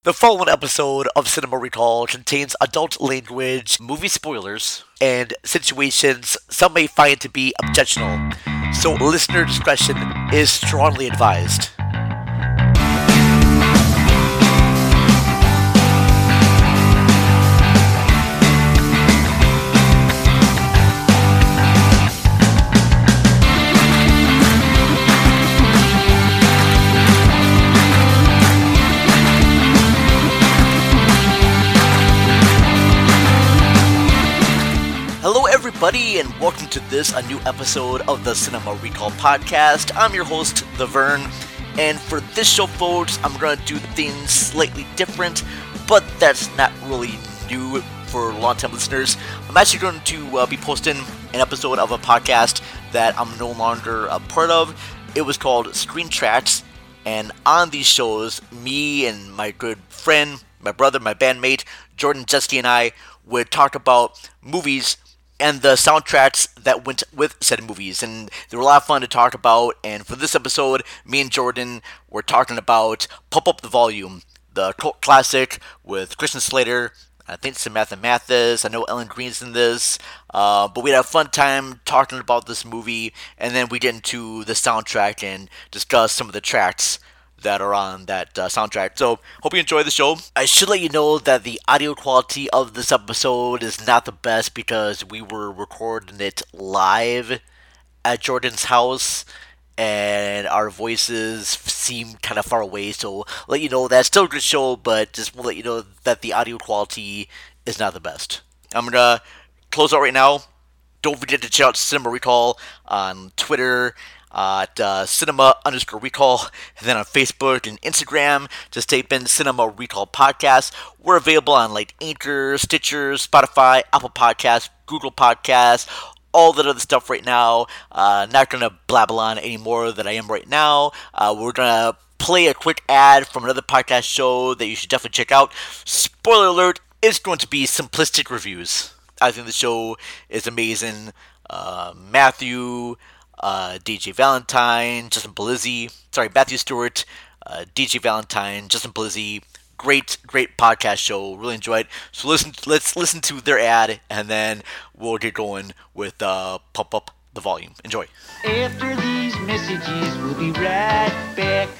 The following episode of Cinema Recall contains adult language, movie spoilers, and situations some may find to be objectionable, so listener discretion is strongly advised. Hello everybody, and welcome to a new episode of the Cinema Recall podcast. I'm your host, The Vern, and for this show, folks, I'm going to do things slightly different, but that's not really new for long-time listeners. I'm actually going to be posting an episode of a podcast that I'm no longer a part of. It was called Screen Tracks, and on these shows, me and my good friend, my brother, my bandmate, Jordan, Jesse, and I would talk about movies and the soundtracks that went with said movies, and they were a lot of fun to talk about. And for this episode, me and Jordan were talking about Pump Up the Volume, the cult classic with Christian Slater, I think Samantha Mathis, I know Ellen Green's in this, but we had a fun time talking about this movie, and then we get into the soundtrack and discuss some of the tracks that are on that soundtrack. So, hope you enjoy the show. I should let you know that the audio quality of this episode is not the best because we were recording it live at Jordan's house, and our voices seem kind of far away, so let you know that's still a good show, but just want to let you know that the audio quality is not the best. I'm going to close out right now. Don't forget to check out Cinema Recall on Twitter, at cinema_recall, and then on Facebook and Instagram, just type in Cinema Recall Podcast. We're available on like Anchor, Stitcher, Spotify, Apple Podcasts, Google Podcasts, all that other stuff right now. Not going to blabble on any more than I am right now. We're going to play a quick ad from another podcast show that you should definitely check out. Spoiler alert, it's going to be Simplistic Reviews. I think the show is amazing. Matthew, DJ Valentine, Justin Polizzi, Matthew Stewart, DJ Valentine, Justin Polizzi, great podcast show, really enjoyed it. So let's listen to their ad, and then we'll get going with Pump Up the Volume. Enjoy. After these messages, we'll be right back.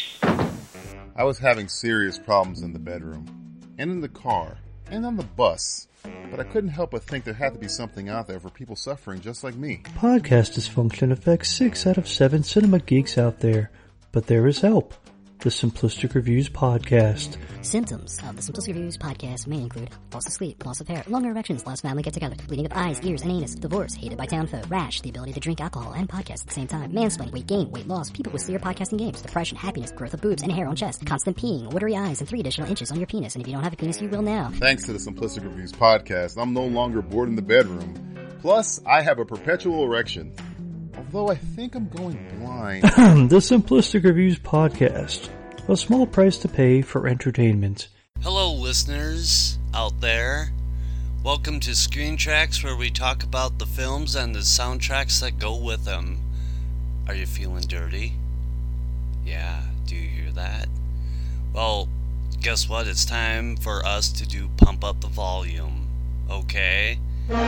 I was having serious problems in the bedroom, and in the car, and on the bus. But I couldn't help but think there had to be something out there for people suffering just like me. Podcast dysfunction affects 6 out of 7 cinema geeks out there, but there is help. The Simplistic Reviews Podcast. Symptoms of the Simplistic Reviews Podcast may include loss of sleep, loss of hair, longer erections, last family get-together, bleeding of eyes, ears, and anus, divorce, hated by townfolk, rash, the ability to drink alcohol and podcast at the same time, mansplaining, weight gain, weight loss, people with severe podcasting games, depression, happiness, growth of boobs and hair on chest, constant peeing, watery eyes, and 3 additional inches on your penis. And if you don't have a penis, you will now. Thanks to the Simplistic Reviews Podcast, I'm no longer bored in the bedroom. Plus, I have a perpetual erection. Although I think I'm going blind. The Simplistic Reviews Podcast. A small price to pay for entertainment. Hello, listeners out there. Welcome to Screen Tracks, where we talk about the films and the soundtracks that go with them. Are you feeling dirty? Yeah, do you hear that? Well, guess what? It's time for us to do Pump Up the Volume. Okay?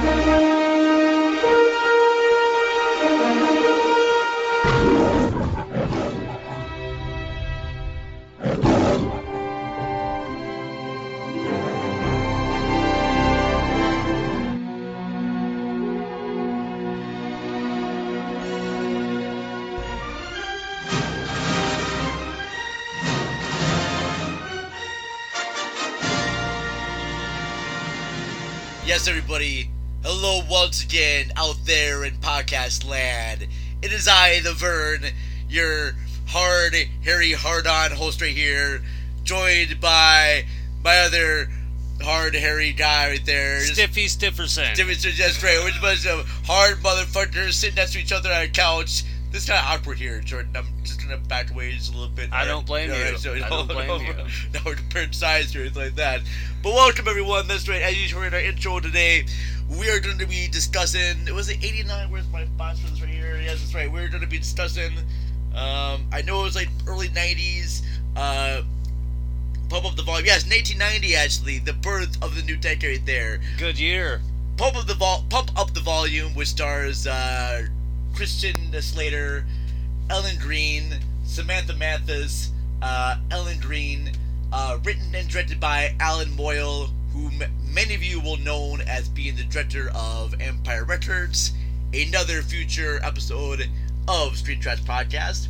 Yes, everybody. Hello once again out there in podcast land. It is I, the Vern, your hard, hairy, hard-on host right here, joined by my other hard, hairy guy right there. Stiffy Stifferson. That's right. We're a bunch of hard motherfuckers sitting next to each other on a couch. This is kind of awkward here, Jordan. I'm just going to back away just a little bit. I don't blame you. I don't blame you. No, we're comparing sides or anything like that. But welcome, everyone. That's right. As you heard in our intro today, we are going to be discussing... Was it 89? Where's my box for this right here? Yes, that's right. We're going to be discussing... I know it was like early 90s. Pump Up the Volume. Yes, 1990, actually. The birth of the new decade there. Good year. Pump Up the Volume, which stars Christian Slater, Ellen Green, Samantha Mathis, Ellen Green, written and directed by Alan Moyle, whom many of you will know as being the director of Empire Records, another future episode of Screen Tracks Podcast,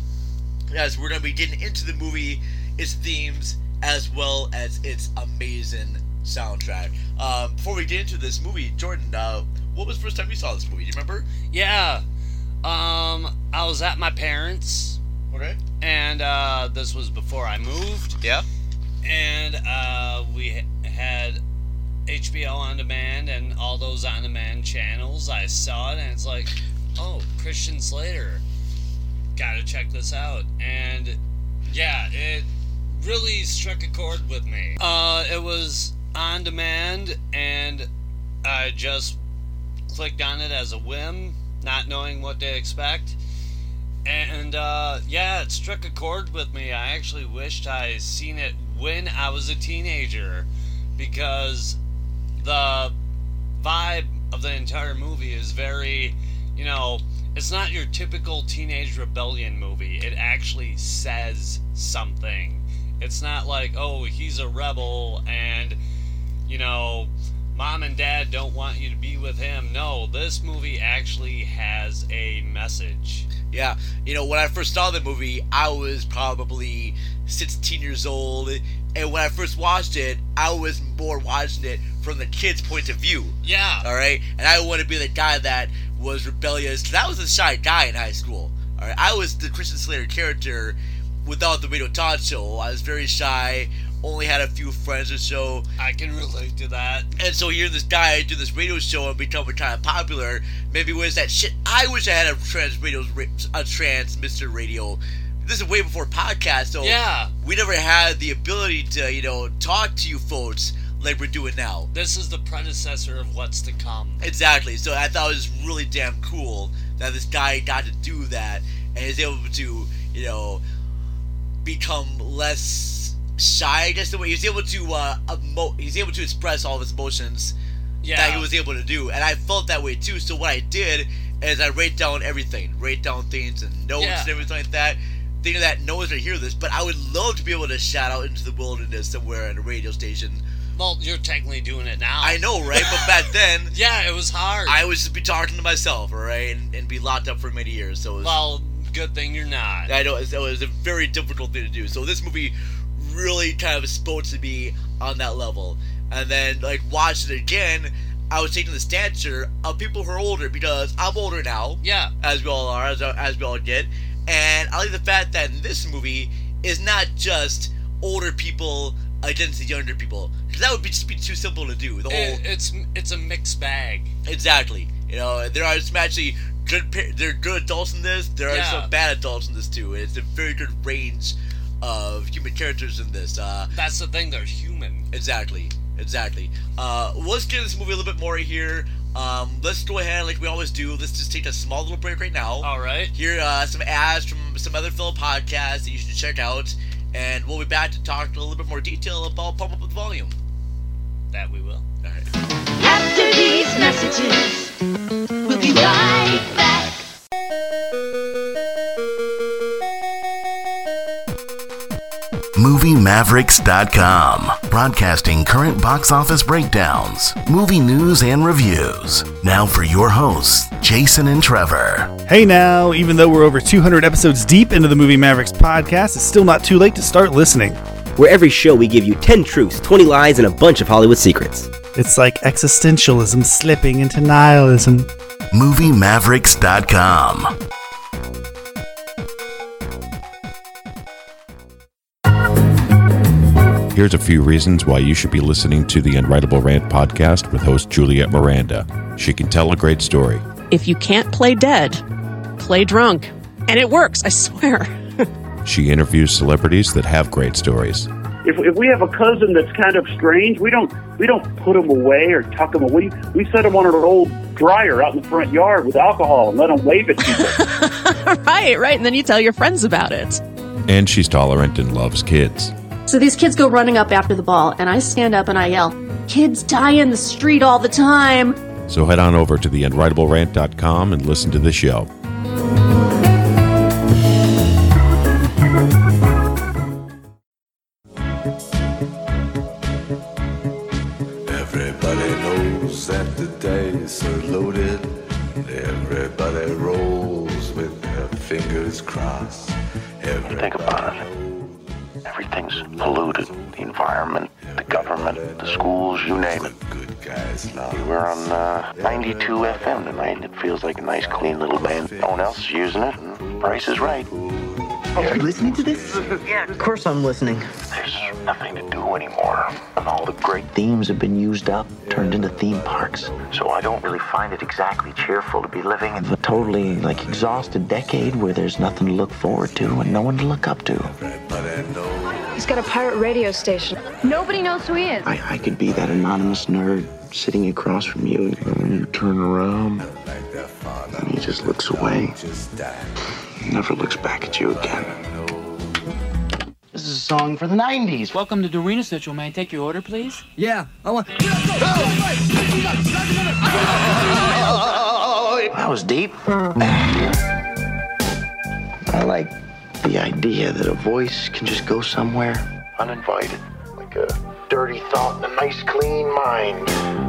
as we're going to be getting into the movie, its themes, as well as its amazing soundtrack. Before we get into this movie, Jordan, what was the first time you saw this movie? Do you remember? Yeah. I was at my parents'. Okay. And this was before I moved. Yeah. And we had HBO On Demand and all those On Demand channels. I saw it and it's like, oh, Christian Slater. Gotta check this out. And yeah, it really struck a chord with me. It was on demand and I just clicked on it as a whim, not knowing what to expect. And yeah, it struck a chord with me. I actually wished I seen it when I was a teenager, because the vibe of the entire movie is very, you know, it's not your typical teenage rebellion movie. It actually says something. It's not like, oh, he's a rebel and, you know, mom and dad don't want you to be with him. No, this movie actually has a message. Yeah, you know, when I first saw the movie, I was probably 16 years old, and when I first watched it, I was more watching it from the kid's point of view. Yeah. Alright? And I wanted to be the guy that was rebellious, because I was a shy guy in high school. Alright? I was the Christian Slater character without the Radio Todd Show. I was very shy, only had a few friends or so. I can relate to that. And so hearing this guy do this radio show and becoming kind of popular, maybe was that shit. I wish I had a transmitter radio. This is way before podcasts, so yeah, we never had the ability to, you know, talk to you folks like we're doing now. This is the predecessor of what's to come. Exactly. So I thought it was really damn cool that this guy got to do that and is able to, you know, become less shy, I guess the way he's able to he's able to express all of his emotions that he was able to do, and I felt that way too. So what I did is I write down things and notes and everything like that, thinking that no one's gonna hear this, but I would love to be able to shout out into the wilderness somewhere at a radio station. Well, you're technically doing it now. I know, right? But back then, yeah, it was hard. I would just be talking to myself, alright, and be locked up for many years. So it was, good thing you're not. I know, it was a very difficult thing to do. So this movie really kind of spoke to me on that level. And then, like, watching it again, I was taking the stature of people who are older, because I'm older now. Yeah. As we all are, as we all get. And I like the fact that in this movie is not just older people against the younger people, because that would just be too simple to do. It's a mixed bag. Exactly. You know, there are some actually there are good adults in this. There are some bad adults in this too. It's a very good range of human characters in this. That's the thing, they're human. Exactly. Let's get into this movie a little bit more here. Let's go ahead, like we always do. Let's just take a small little break right now. All right. Hear some ads from some other fellow podcasts that you should check out, and we'll be back to talk a little bit more detail about Pump Up the Volume. That we will. All right. After these messages, we'll be right back. MovieMavericks.com, broadcasting current box office breakdowns, movie news, and reviews. Now for your hosts, Jason and Trevor. Hey now, even though we're over 200 episodes deep into the Movie Mavericks podcast, it's still not too late to start listening. Where every show we give you 10 truths, 20 lies, and a bunch of Hollywood secrets. It's like existentialism slipping into nihilism. MovieMavericks.com. Here's a few reasons why you should be listening to the Unwritable Rant podcast with host Juliet Miranda. She can tell a great story. If you can't play dead, play drunk. And it works, I swear. She interviews celebrities that have great stories. If we have a cousin that's kind of strange, we don't put him away or tuck him away. We set him on an old dryer out in the front yard with alcohol and let him wave at people. Right. And then you tell your friends about it. And she's tolerant and loves kids. So these kids go running up after the ball, and I stand up and I yell, "Kids die in the street all the time." So head on over to theunwritablерant.com and listen to the show. Everybody knows that the dice are loaded. Everybody rolls with their fingers crossed. Think about it. Everything's polluted. The environment, the government, the schools, you name it. We're on 92 FM tonight. It feels like a nice, clean little band. No one else is using it, and Price is right. Are you listening to this? Yeah, of course I'm listening. There's nothing to do anymore. And all the great themes have been used up, turned into theme parks. So I don't really find it exactly cheerful to be living in a totally, exhausted decade where there's nothing to look forward to and no one to look up to. He's got a pirate radio station. Nobody knows who he is. I could be that anonymous nerd sitting across from you, and you turn around, and he just looks away. Never looks back at you again. This is a song for the 90s. Welcome to Dorina Central. May I take your order, please? Yeah, I want... That was deep. I like the idea that a voice can just go somewhere uninvited, like a dirty thought in a nice, clean mind.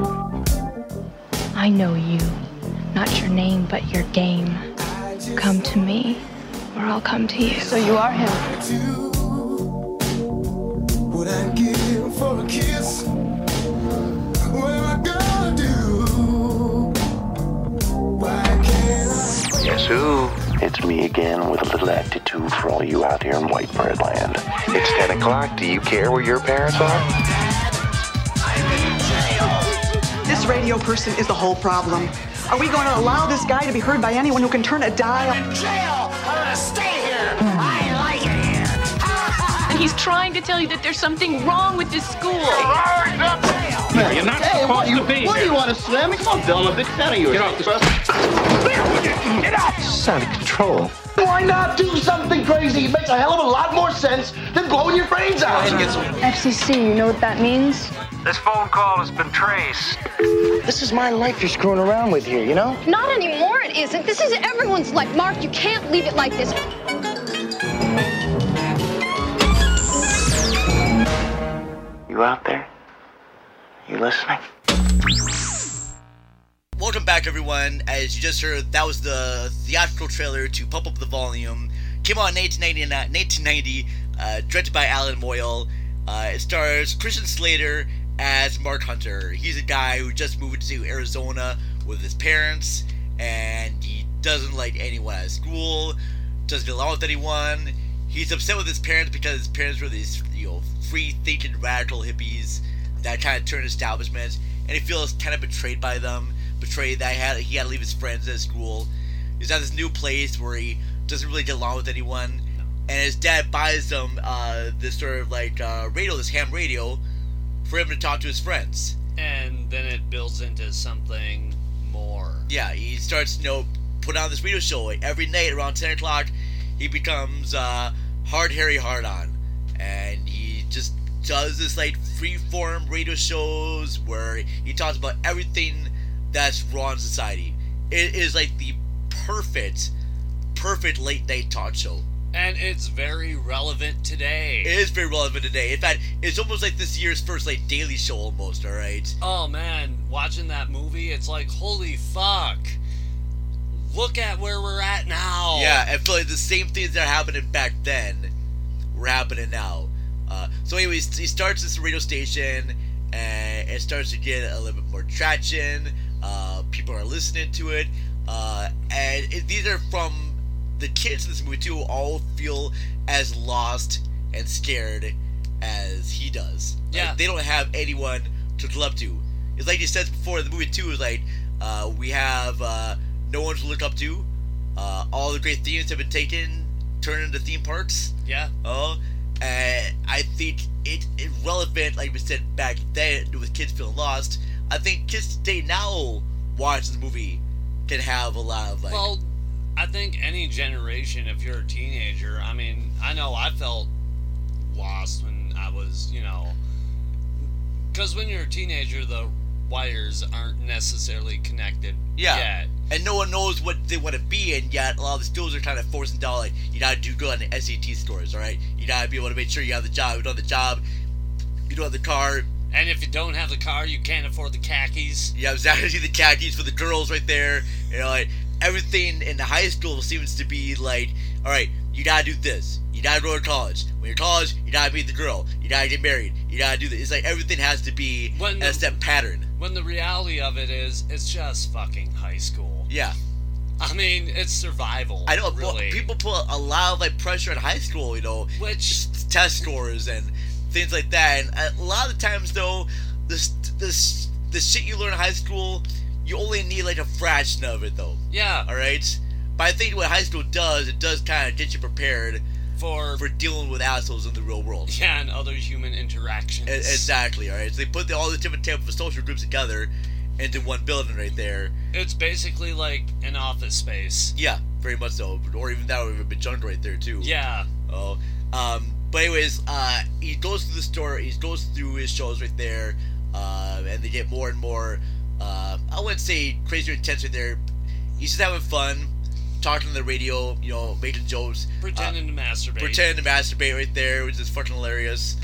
I know you. Not your name, but your game. Come to me, or I'll come to you. So you are him. What I give for a kiss? What am I gonna do? Why can't I? Guess who? It's me again with a little attitude for all you out here in white bread land. It's 10 o'clock. Do you care where your parents are? This radio person is the whole problem. Are we going to allow this guy to be heard by anyone who can turn a dial? Jail! I'm gonna stay here! I like it here! And he's trying to tell you that there's something wrong with this school. You're not supposed to be What do you want to slam me? Come on, Bill, I'm a big fan of yours. Get off the bus. Get out! This is out of control. Why not do something crazy? It makes a hell of a lot more sense than blowing your brains out. FCC, you know what that means? This phone call has been traced. This is my life you're screwing around with here, you know? Not anymore, it isn't. This is everyone's life. Mark, you can't leave it like this. You out there? You listening? Welcome back, everyone. As you just heard, that was the theatrical trailer to Pump Up the Volume. Came out in 1990, directed by Alan Moyle. It stars Christian Slater as Mark Hunter. He's a guy who just moved to Arizona with his parents, and he doesn't like anyone at school, doesn't get along with anyone. He's upset with his parents because his parents were these, free-thinking radical hippies that kind of turned establishment, and he feels kind of betrayed by them, betrayed that he had to leave his friends at school. He's at this new place where he doesn't really get along with anyone, and his dad buys him this sort of radio, this ham radio, for him to talk to his friends. And then it builds into something more. Yeah, he starts, put on this radio show every night around 10 o'clock. He becomes Hard Harry Hard-On, and he just does this free-form radio shows where he talks about everything that's wrong in society. It is the perfect late-night talk show. And it's very relevant today. It is very relevant today. In fact, it's almost like this year's first Daily Show almost, alright? Oh man, watching that movie, it's like, holy fuck. Look at where we're at now. Yeah, I feel like the same things that are happening back then were happening now. So anyways, he starts this radio station, and it starts to get a little bit more traction. People are listening to it. And these are from the kids in this movie too, all feel as lost and scared as he does. Yeah. They don't have anyone to look up to. It's like he says before in the movie too, is we have no one to look up to. All the great themes have been taken, turned into theme parks. Yeah. And I think it's relevant, like we said back then, with kids feeling lost. I think kids today now watching the movie can have a lot of Well, I think any generation, if you're a teenager, I mean, I know I felt lost when when I was, because when you're a teenager, the wires aren't necessarily connected yet. And no one knows what they want to be, and yet a lot of the schools are kind of forcing down, like, you gotta do good on the SAT scores, alright? You gotta be able to make sure you have the job. You don't have the job, you don't have the car. And if you don't have the car, you can't afford the khakis. Yeah, exactly, the khakis for the girls right there. Like, everything in the high school seems to be like, alright, you gotta do this. You gotta go to college. When you're in college, you gotta meet the girl. You gotta get married. You gotta do this. It's like everything has to be a set pattern. When the reality of it is, it's just fucking high school. Yeah. I mean, it's survival. I know, really. People put a lot of pressure in high school, which test scores and things like that. And a lot of the times, though, the shit you learn in high school, you only need a fraction of it, though. Yeah. All right. But I think what high school does, it does kind of get you prepared for dealing with assholes in the real world. Yeah, and other human interactions. Exactly. All right. So they put all the different types of social groups together into one building right there. It's basically like an office space. Yeah, very much so. Or even that, or even a jungle right there too. Yeah. Oh. But anyways, he goes through the store. He goes through his shows right there, and they get more and more. I wouldn't say crazier intense right there. He's just having fun, talking on the radio, making jokes, pretending to masturbate right there, which is fucking hilarious.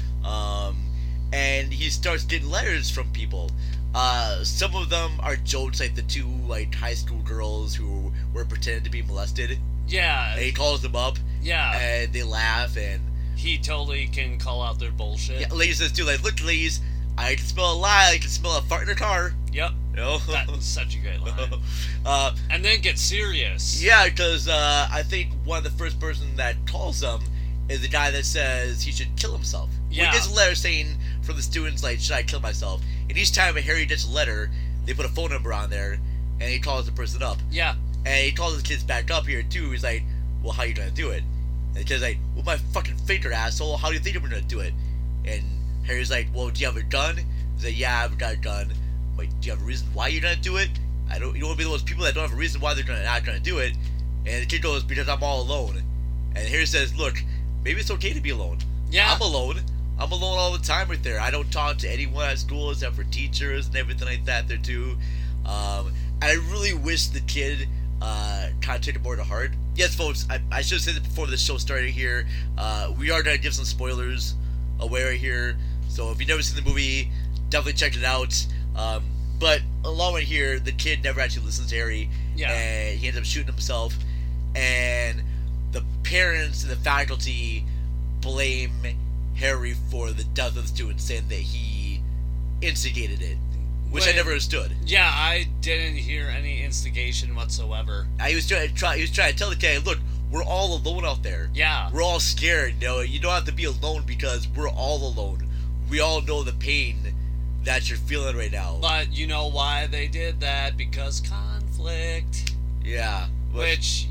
And he starts getting letters from people. Some of them are jokes, like the two high school girls who were pretending to be molested. Yeah. And he calls them up. Yeah. And they laugh, and he totally can call out their bullshit. Yeah, lady says too, look, ladies, I can smell a lie. I can smell a fart in a car. Yep. That's such a great line. And then get serious. Yeah, because I think one of the first person that calls him is the guy that says he should kill himself. Yeah. He gets a letter saying from the students, should I kill myself? And each time Harry gets a letter, they put a phone number on there, and he calls the person up. Yeah. And he calls the kids back up here, too. He's like, well, how are you going to do it? And the kid's like, well, my fucking finger, asshole. How do you think I'm going to do it? And Harry's like, well, do you have a gun? He's like, yeah, I've got a gun. Like, do you have a reason why you're going to do it? You don't want to be those people that don't have a reason why they're not going to do it. And the kid goes, because I'm all alone. And Harry says, look, maybe it's okay to be alone. Yeah. I'm alone. I'm alone all the time right there. I don't talk to anyone at school except for teachers and everything like that there too. And I really wish the kid kind of took it more to heart. Yes, folks, I should have said it before the show started here. We are going to give some spoilers away right here. So if you've never seen the movie, definitely check it out. But along with here, the kid never actually listens to Harry. Yeah. And he ends up shooting himself. And the parents and the faculty blame Harry for the death of the student, saying that he instigated it, which I never understood. Yeah, I didn't hear any instigation whatsoever. He was trying to tell the kid, look, we're all alone out there. Yeah. We're all scared. You don't have to be alone because we're all alone. We all know the pain that you're feeling right now. But you know why they did that? Because conflict. Yeah. Which,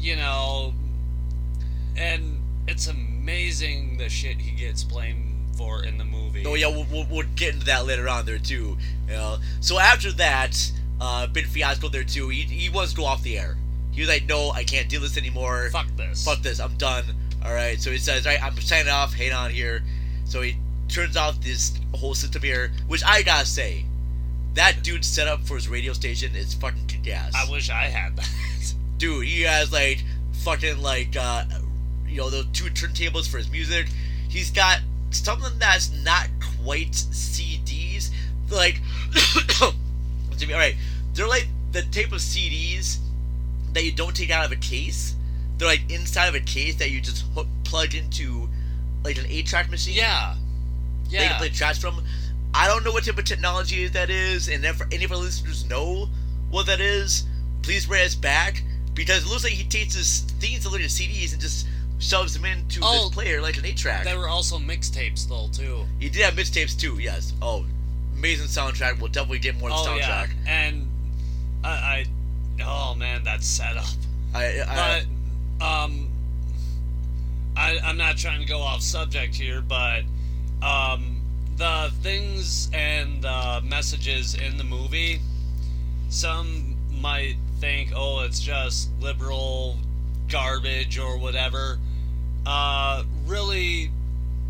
and it's amazing the shit he gets blamed for in the movie. Oh yeah, we'll get into that later on there too. So after that, big fiasco there too. He wants to go off the air. He was like, no, I can't do this anymore. Fuck this. I'm done. All right. So he says, all right, I'm signing off. Hang on here. So he turns off this whole system here, which I gotta say, that dude's setup for his radio station is fucking kick-ass. I wish I had that. Dude, he has fucking those two turntables for his music. He's got something that's not quite CDs. Alright, they're like the type of CDs that you don't take out of a case. They're inside of a case that you just plug into an 8-track machine. Yeah. They can play tracks from. I don't know what type of technology that is, and if any of our listeners know what that is, please bring us back, because it looks like he takes his themes to CDs and just shoves them into this player like an 8-track. There were also mixtapes, though, too. He did have mixtapes, too, yes. Oh, amazing soundtrack. We'll definitely get more on the soundtrack. Yeah. And oh, man, that setup. I'm not trying to go off subject here, but the things and the messages in the movie, some might think, oh, it's just liberal garbage or whatever. Really,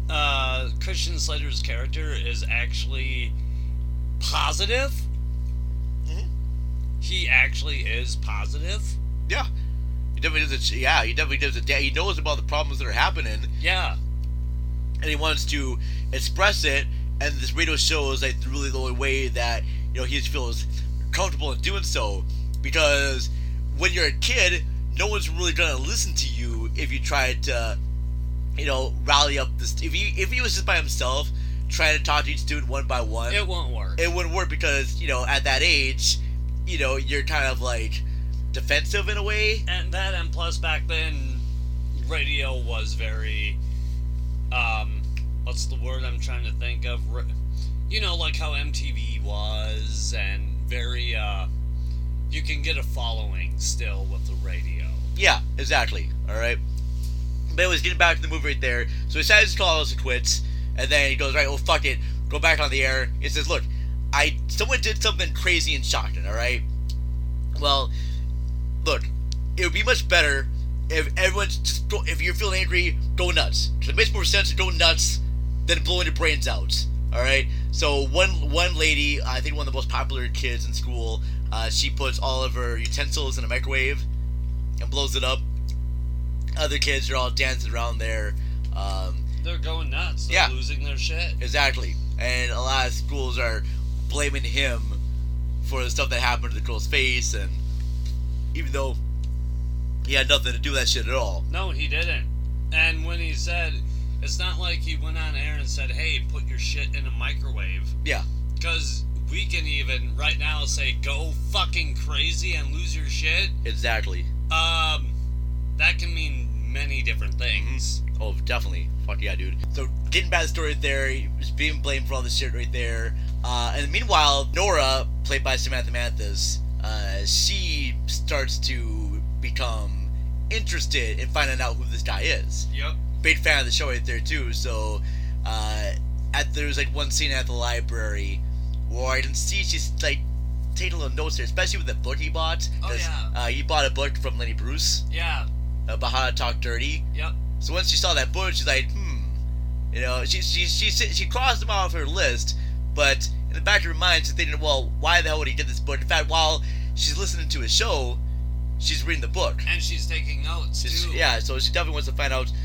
Christian Slater's character is actually positive. Mm-hmm. He actually is positive. Yeah. He definitely does it. Yeah, he definitely does it. He knows about the problems that are happening. Yeah. And he wants to express it, and this radio show is like really the only way that, you know, he feels comfortable in doing so. Because when you're a kid, no one's really gonna listen to you if you try to, you know, rally up this. If he was just by himself trying to talk to each student one by one, it won't work. It wouldn't work because, you know, at that age, you know, you're kind of like defensive in a way. And plus back then, radio was very, what's the word I'm trying to think of? You know, like how MTV was, and very, you can get a following still with the radio. Yeah, exactly. Alright. But anyways, getting back to the movie right there. So he decides to call us quits, and then he goes, right, well, fuck it. Go back on the air. He says, look, someone did something crazy and shocking, alright? Well, look, it would be much better if everyone's just if you're feeling angry, go nuts. Because it makes more sense to go nuts than blowing your brains out. Alright? So one lady, I think one of the most popular kids in school, she puts all of her utensils in a microwave and blows it up. Other kids are all dancing around there. They're going nuts. They're losing their shit. Exactly. And a lot of schools are blaming him for the stuff that happened to the girl's face, and even though he had nothing to do with that shit at all. No, he didn't. And when he said, it's not like he went on air and said, hey, put your shit in a microwave. Yeah. Because we can even, right now, say, go fucking crazy and lose your shit. Exactly. That can mean many different things. Mm-hmm. Oh, definitely. Fuck yeah, dude. So, getting back to the story right there, he was being blamed for all this shit right there. And meanwhile, Nora, played by Samantha Mathis, she starts to become interested in finding out who this guy is. Yep. Big fan of the show right there, too. So, there's like one scene at the library where I can see she's like taking a little notes there, especially with the book he bought. Oh, yeah. He bought a book from Lenny Bruce. Yeah. About how to talk dirty. Yep. So once she saw that book, she's like, you know, she crossed him off her list, but in the back of her mind, she's thinking, well, why the hell would he get this book? In fact, while she's listening to his show, she's reading the book. And she's taking notes, too. Yeah, so she definitely wants to find out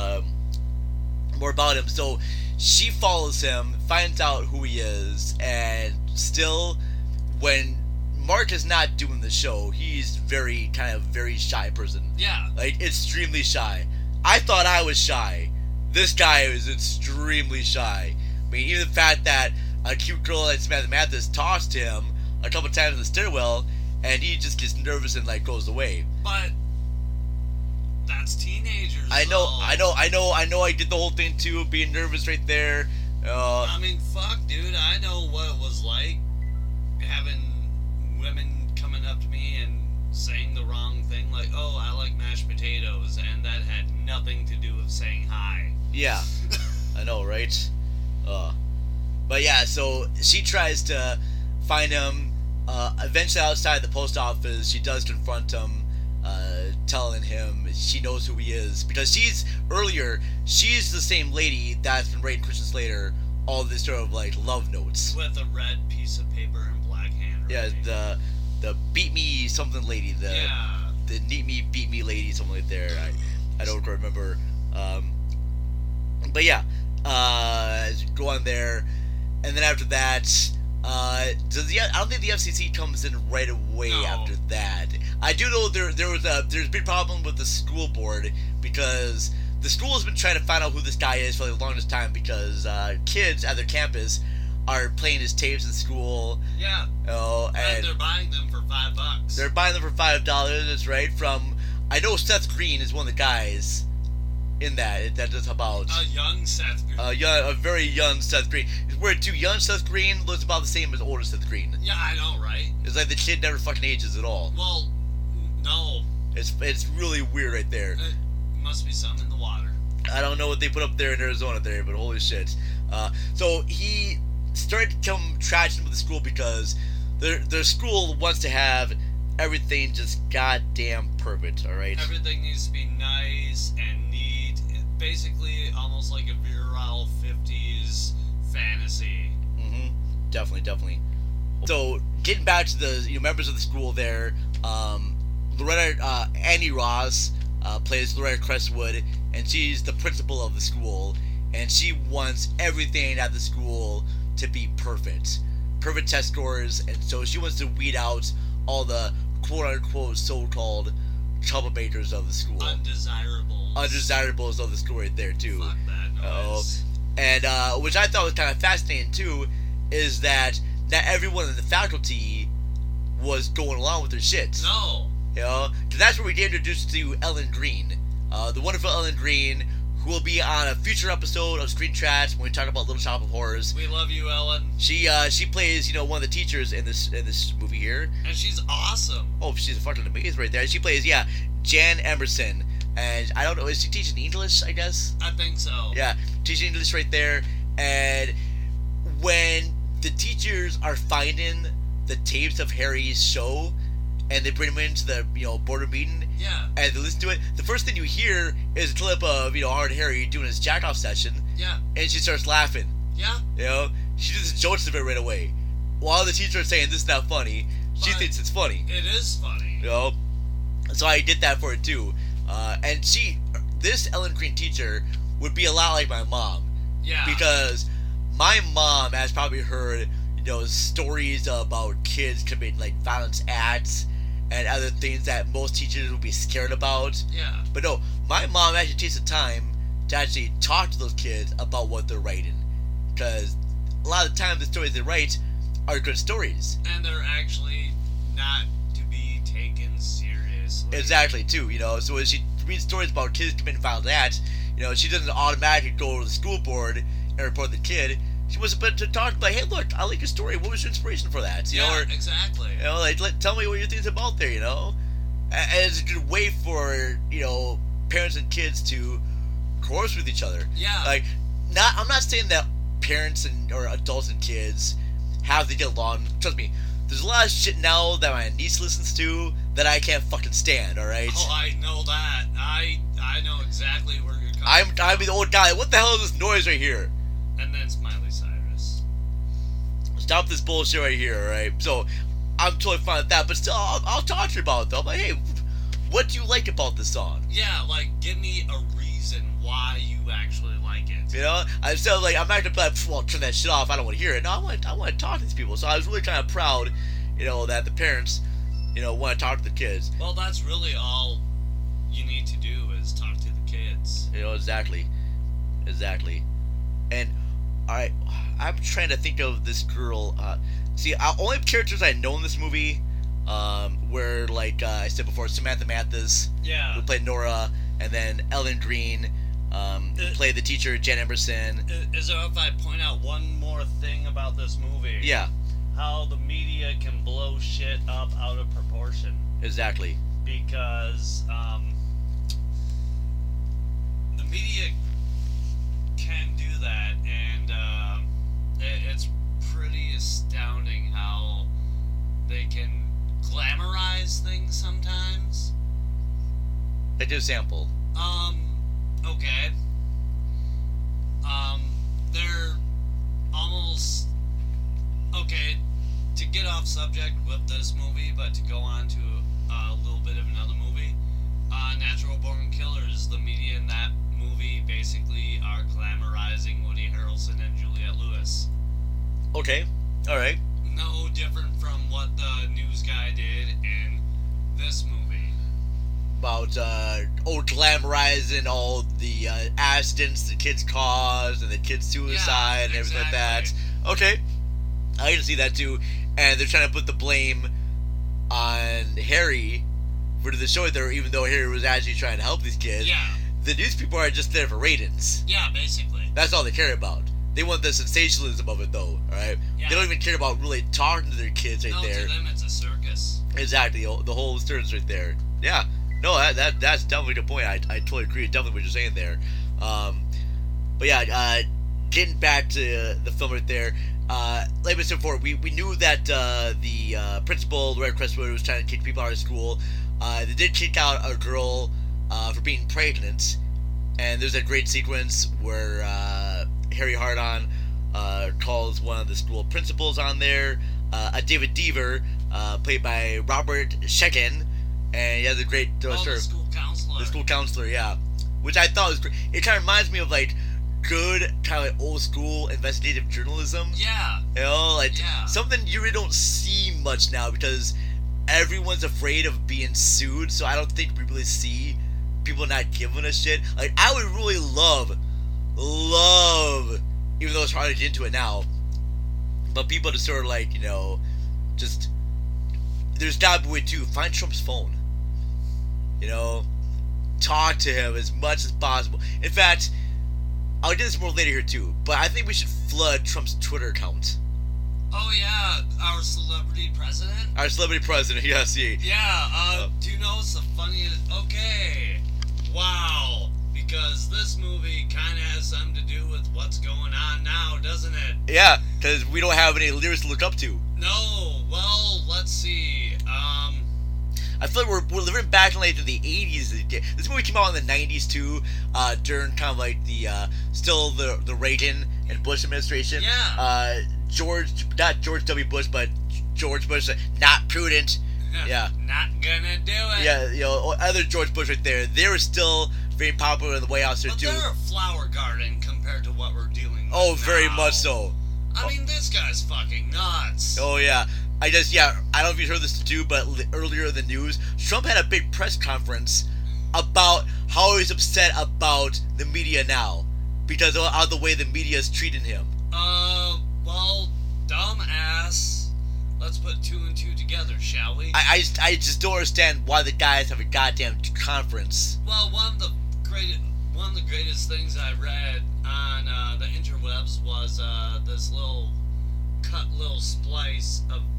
more about him. So she follows him, finds out who he is, and still, when Mark is not doing the show, he's very shy person. Yeah. Like, extremely shy. I thought I was shy. This guy is extremely shy. I mean, even the fact that a cute girl like Samantha Mathis talks to him a couple times in the stairwell, and he just gets nervous and, like, goes away. But that's teenagers. I know. I did the whole thing, too, being nervous right there. I mean, fuck, dude. I know what it was like having women coming up to me and saying the wrong thing, like, oh, I like mashed potatoes, and that had nothing to do with saying hi. Yeah. I know, right? But yeah, so she tries to find him. Eventually outside the post office, she does confront him, telling him she knows who he is. Because she's the same lady that's been writing Christian Slater all this sort of, like, love notes. With a red piece of paper and black handwriting. Yeah, the beat me something lady, the need me, beat me lady, something like there. I don't remember. But yeah, go on there, and then after that, I don't think the FCC comes in right away after that. I do know there's a big problem with the school board, because the school has been trying to find out who this guy is for the longest time, because kids at their campus are playing his tapes in school. Yeah. And they're buying them for $5. They're buying them for $5, that's right, from, I know Seth Green is one of the guys in that does about... A young Seth Green. A very young Seth Green. Where too young Seth Green looks about the same as older Seth Green. Yeah, I know, right? It's like the kid never fucking ages at all. Well, no. It's really weird right there. It must be something in the water. I don't know what they put up there in Arizona there, but holy shit. So he started to become traction with the school because their school wants to have everything just goddamn perfect, alright? Everything needs to be nice and neat. basically almost like a virile 50s fantasy. Definitely. So, getting back to the members of the school there, Loretta, Annie Ross plays Loretta Crestwood, and she's the principal of the school, and she wants everything at the school to be perfect test scores, and so she wants to weed out all the quote-unquote so-called troublemakers of the school. Undesirables of the school right there, too. Fuck that noise. And, which I thought was kind of fascinating, too, is that not everyone in the faculty was going along with their shit. No. You know? Because that's where we get introduced to Ellen Green. The wonderful Ellen Green, who will be on a future episode of Screen Tracks when we talk about Little Shop of Horrors. We love you, Ellen. She plays, one of the teachers in this movie here. And she's awesome. Oh, she's fucking amazing right there. She plays, Jan Emerson. And I don't know, is she teaching English, I guess? I think so. Yeah, teaching English right there. And when the teachers are finding the tapes of Harry's show, and they bring him into the, board meeting, and they listen to it, the first thing you hear is a clip of, Hard Harry doing his jack-off session, and she starts laughing. Yeah. She just jokes of it right away. While the teacher is saying, this is not funny, she thinks it's funny. It is funny. So I did that for it, too. And this Ellen Green teacher would be a lot like my mom. Yeah. Because my mom has probably heard, stories about kids committing, violence acts and other things that most teachers would be scared about. Yeah. But no, my mom actually takes the time to actually talk to those kids about what they're writing. Because a lot of the time the stories they write are good stories. And they're actually not to be taken seriously. Exactly, too, So when she reads stories about kids committing violent acts, she doesn't automatically go to the school board and report the kid. She was to talk like, hey, look, I like your story. What was your inspiration for that? Exactly. Tell me what your things about there. And it's a good way for parents and kids to coerce with each other. Yeah. I'm not saying that parents or adults and kids have to get along. Trust me, there's a lot of shit now that my niece listens to that I can't fucking stand. All right. Oh, I know that. I know exactly where you're coming from. I'm the old guy. What the hell is this noise right here? And then Miley Cyrus. Stop this bullshit right here, alright? So, I'm totally fine with that, but still, I'll talk to you about it, though. I'm like, hey, what do you like about this song? Yeah, give me a reason why you actually like it. Instead of, I'm not gonna be like, well, turn that shit off, I don't want to hear it. No, I want to talk to these people. So I was really kind of proud, that the parents, want to talk to the kids. Well, that's really all you need to do is talk to the kids. Exactly. And, alright, I'm trying to think of this girl. Only characters I know in this movie were, I said before, Samantha Mathis, who played Nora, and then Ellen Green, played the teacher, Jan Emerson. Is it if I point out one more thing about this movie? Yeah. How the media can blow shit up out of proportion. Exactly. Because, the media can do that, and it's pretty astounding how they can glamorize things sometimes. They do sample. Okay. They're almost okay to get off subject with this movie, but to go on to a little bit of another movie. Natural Born Killers, the media in that movie basically are glamorizing Woody Harrelson and Juliette Lewis. Okay, alright. No different from what the news guy did in this movie. About, glamorizing all the accidents the kids cause and the kids' suicide and everything like that. Okay, I can see that too. And they're trying to put the blame on Harry for the show there, even though Harry was actually trying to help these kids. Yeah. The news people are just there for ratings. Yeah, basically. That's all they care about. They want the sensationalism of it, though, alright? Yeah. They don't even care about really talking to their kids right there. No, to them it's a circus. Exactly, the whole circus right there. Yeah. No, that's definitely a good point. I totally agree with definitely what you're saying there. But yeah, getting back to the film right there, like I said before, we knew that the principal, Loretta Crestwood, was trying to kick people out of school. They did kick out a girl for being pregnant, And there's a great sequence where Harry Hardon calls one of the school principals on there, a David Deaver, played by Robert Schecken, and he has a great the school counselor. The school counselor, yeah, which I thought was great. It kind of reminds me of like good kind of like old school investigative journalism. Yeah. You know, like something you really don't see much now because everyone's afraid of being sued. So I don't think we really see people not giving a shit. Like I would really love, even though it's hard to get into it now, but people to sort of like, you know, just there's gotta be a way to find Trump's phone. You know, talk to him as much as possible. In fact, I'll get this more later here too, but I think we should flood Trump's Twitter account. Oh yeah, our celebrity president? Our celebrity president, yes. Yeah, do you know what's the funniest? Okay, wow, because this movie kind of has something to do with what's going on now, doesn't it? Yeah, because we don't have any lyrics to look up to. No, well, let's see, I feel like we're living back in like the 80s. This movie came out in the 90s too, during kind of like the still the Reagan and Bush administration. Yeah. Not George W. Bush, but George Bush, not prudent. Yeah. Not gonna do it. Yeah, you know, other George Bush right there. They were still very popular in the White House there too. But they're a flower garden compared to what we're dealing with. Oh, now. very much so. I mean, this guy's fucking nuts. Oh yeah. I don't know if you heard this too, but earlier in the news, Trump had a big press conference about how he's upset about the media now because of the way the media is treating him. Well, dumbass. Let's put 2 and 2 together, shall we? I just don't understand why the guys have a goddamn conference. Well, one of the greatest things I read on the interwebs was this little splice of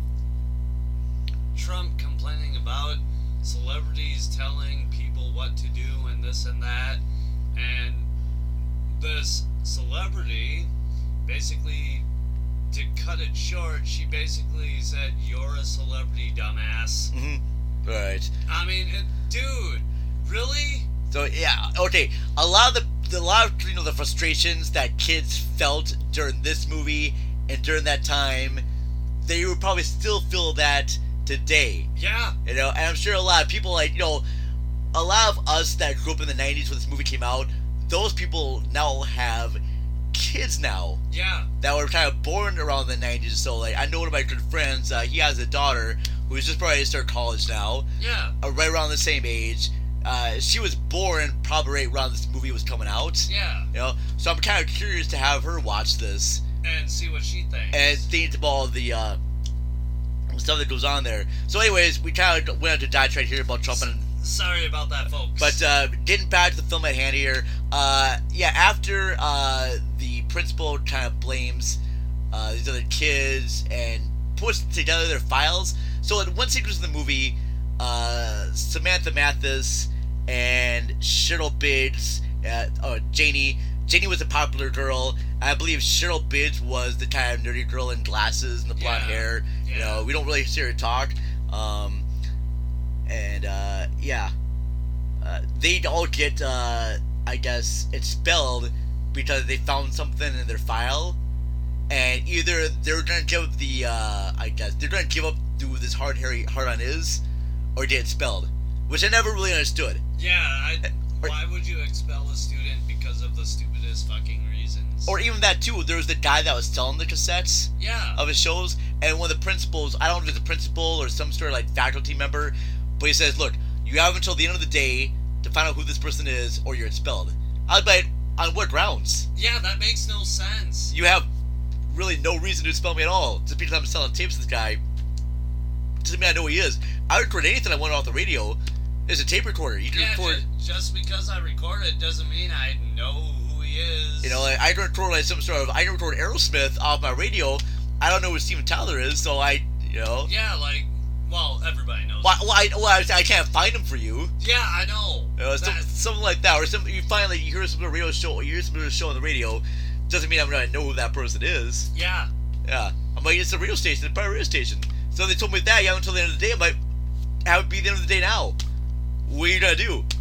Trump complaining about celebrities telling people what to do and this and that, and this celebrity basically, to cut it short, she basically said, "You're a celebrity, dumbass." Mm-hmm. Right. I mean, dude, really? So yeah, okay. A lot of the frustrations that kids felt during this movie and during that time, they would probably still feel that today. Yeah. You know, and I'm sure a lot of people, like, you know, a lot of us that grew up in the 90s when this movie came out, those people now have kids now. Yeah. That were kind of born around the 90s. So, like, I know one of my good friends, he has a daughter who's just probably to start college now. Yeah. Right around the same age. She was born probably right around this movie was coming out. Yeah. You know, so I'm kind of curious to have her watch this. And see what she thinks. And think about all the stuff that goes on there. So anyways, we kind of went on to diatribe here about Trump and... Sorry about that, folks. But getting back to the film at hand here, after the principal kind of blames these other kids and puts together their files. So in one sequence of the movie, Samantha Mathis and Cheryl Biggs, Janie was a popular girl. I believe Cheryl Biggs was the kind of nerdy girl in glasses and the blonde hair. Yeah. You know, we don't really hear her talk. They all get, I guess, expelled because they found something in their file. And either they're going to give up they're going to give up who this Hardon is, or get expelled. Which I never really understood. Yeah, why would you expel a student because of the stupidest fucking reasons? Or even that too, there was the guy that was selling the cassettes of his shows, and one of the principals, I don't know if it's a principal or some sort of like faculty member, but he says, look, you have until the end of the day to find out who this person is or you're expelled. I was like, on what grounds? Yeah, that makes no sense. You have really no reason to expel me at all. Just because I'm selling tapes to this guy doesn't mean I know who he is. I record anything I want off the radio. There's a tape recorder. You can record. Just because I record it doesn't mean I know who he is. You know, like, I can record like some sort of. I can record Aerosmith off my radio. I don't know who Steven Tyler is, so Yeah, like, well, everybody knows. I can't find him for you. Yeah, I know. You know, something like that, or you finally you hear some radio show. You hear some show on the radio. Doesn't mean I'm gonna know who that person is. Yeah. Yeah. I'm like, it's a radio station. It's a radio station. So they told me that. Yeah, until the end of the day. I'm like, that would be the end of the day now. What are you gonna do?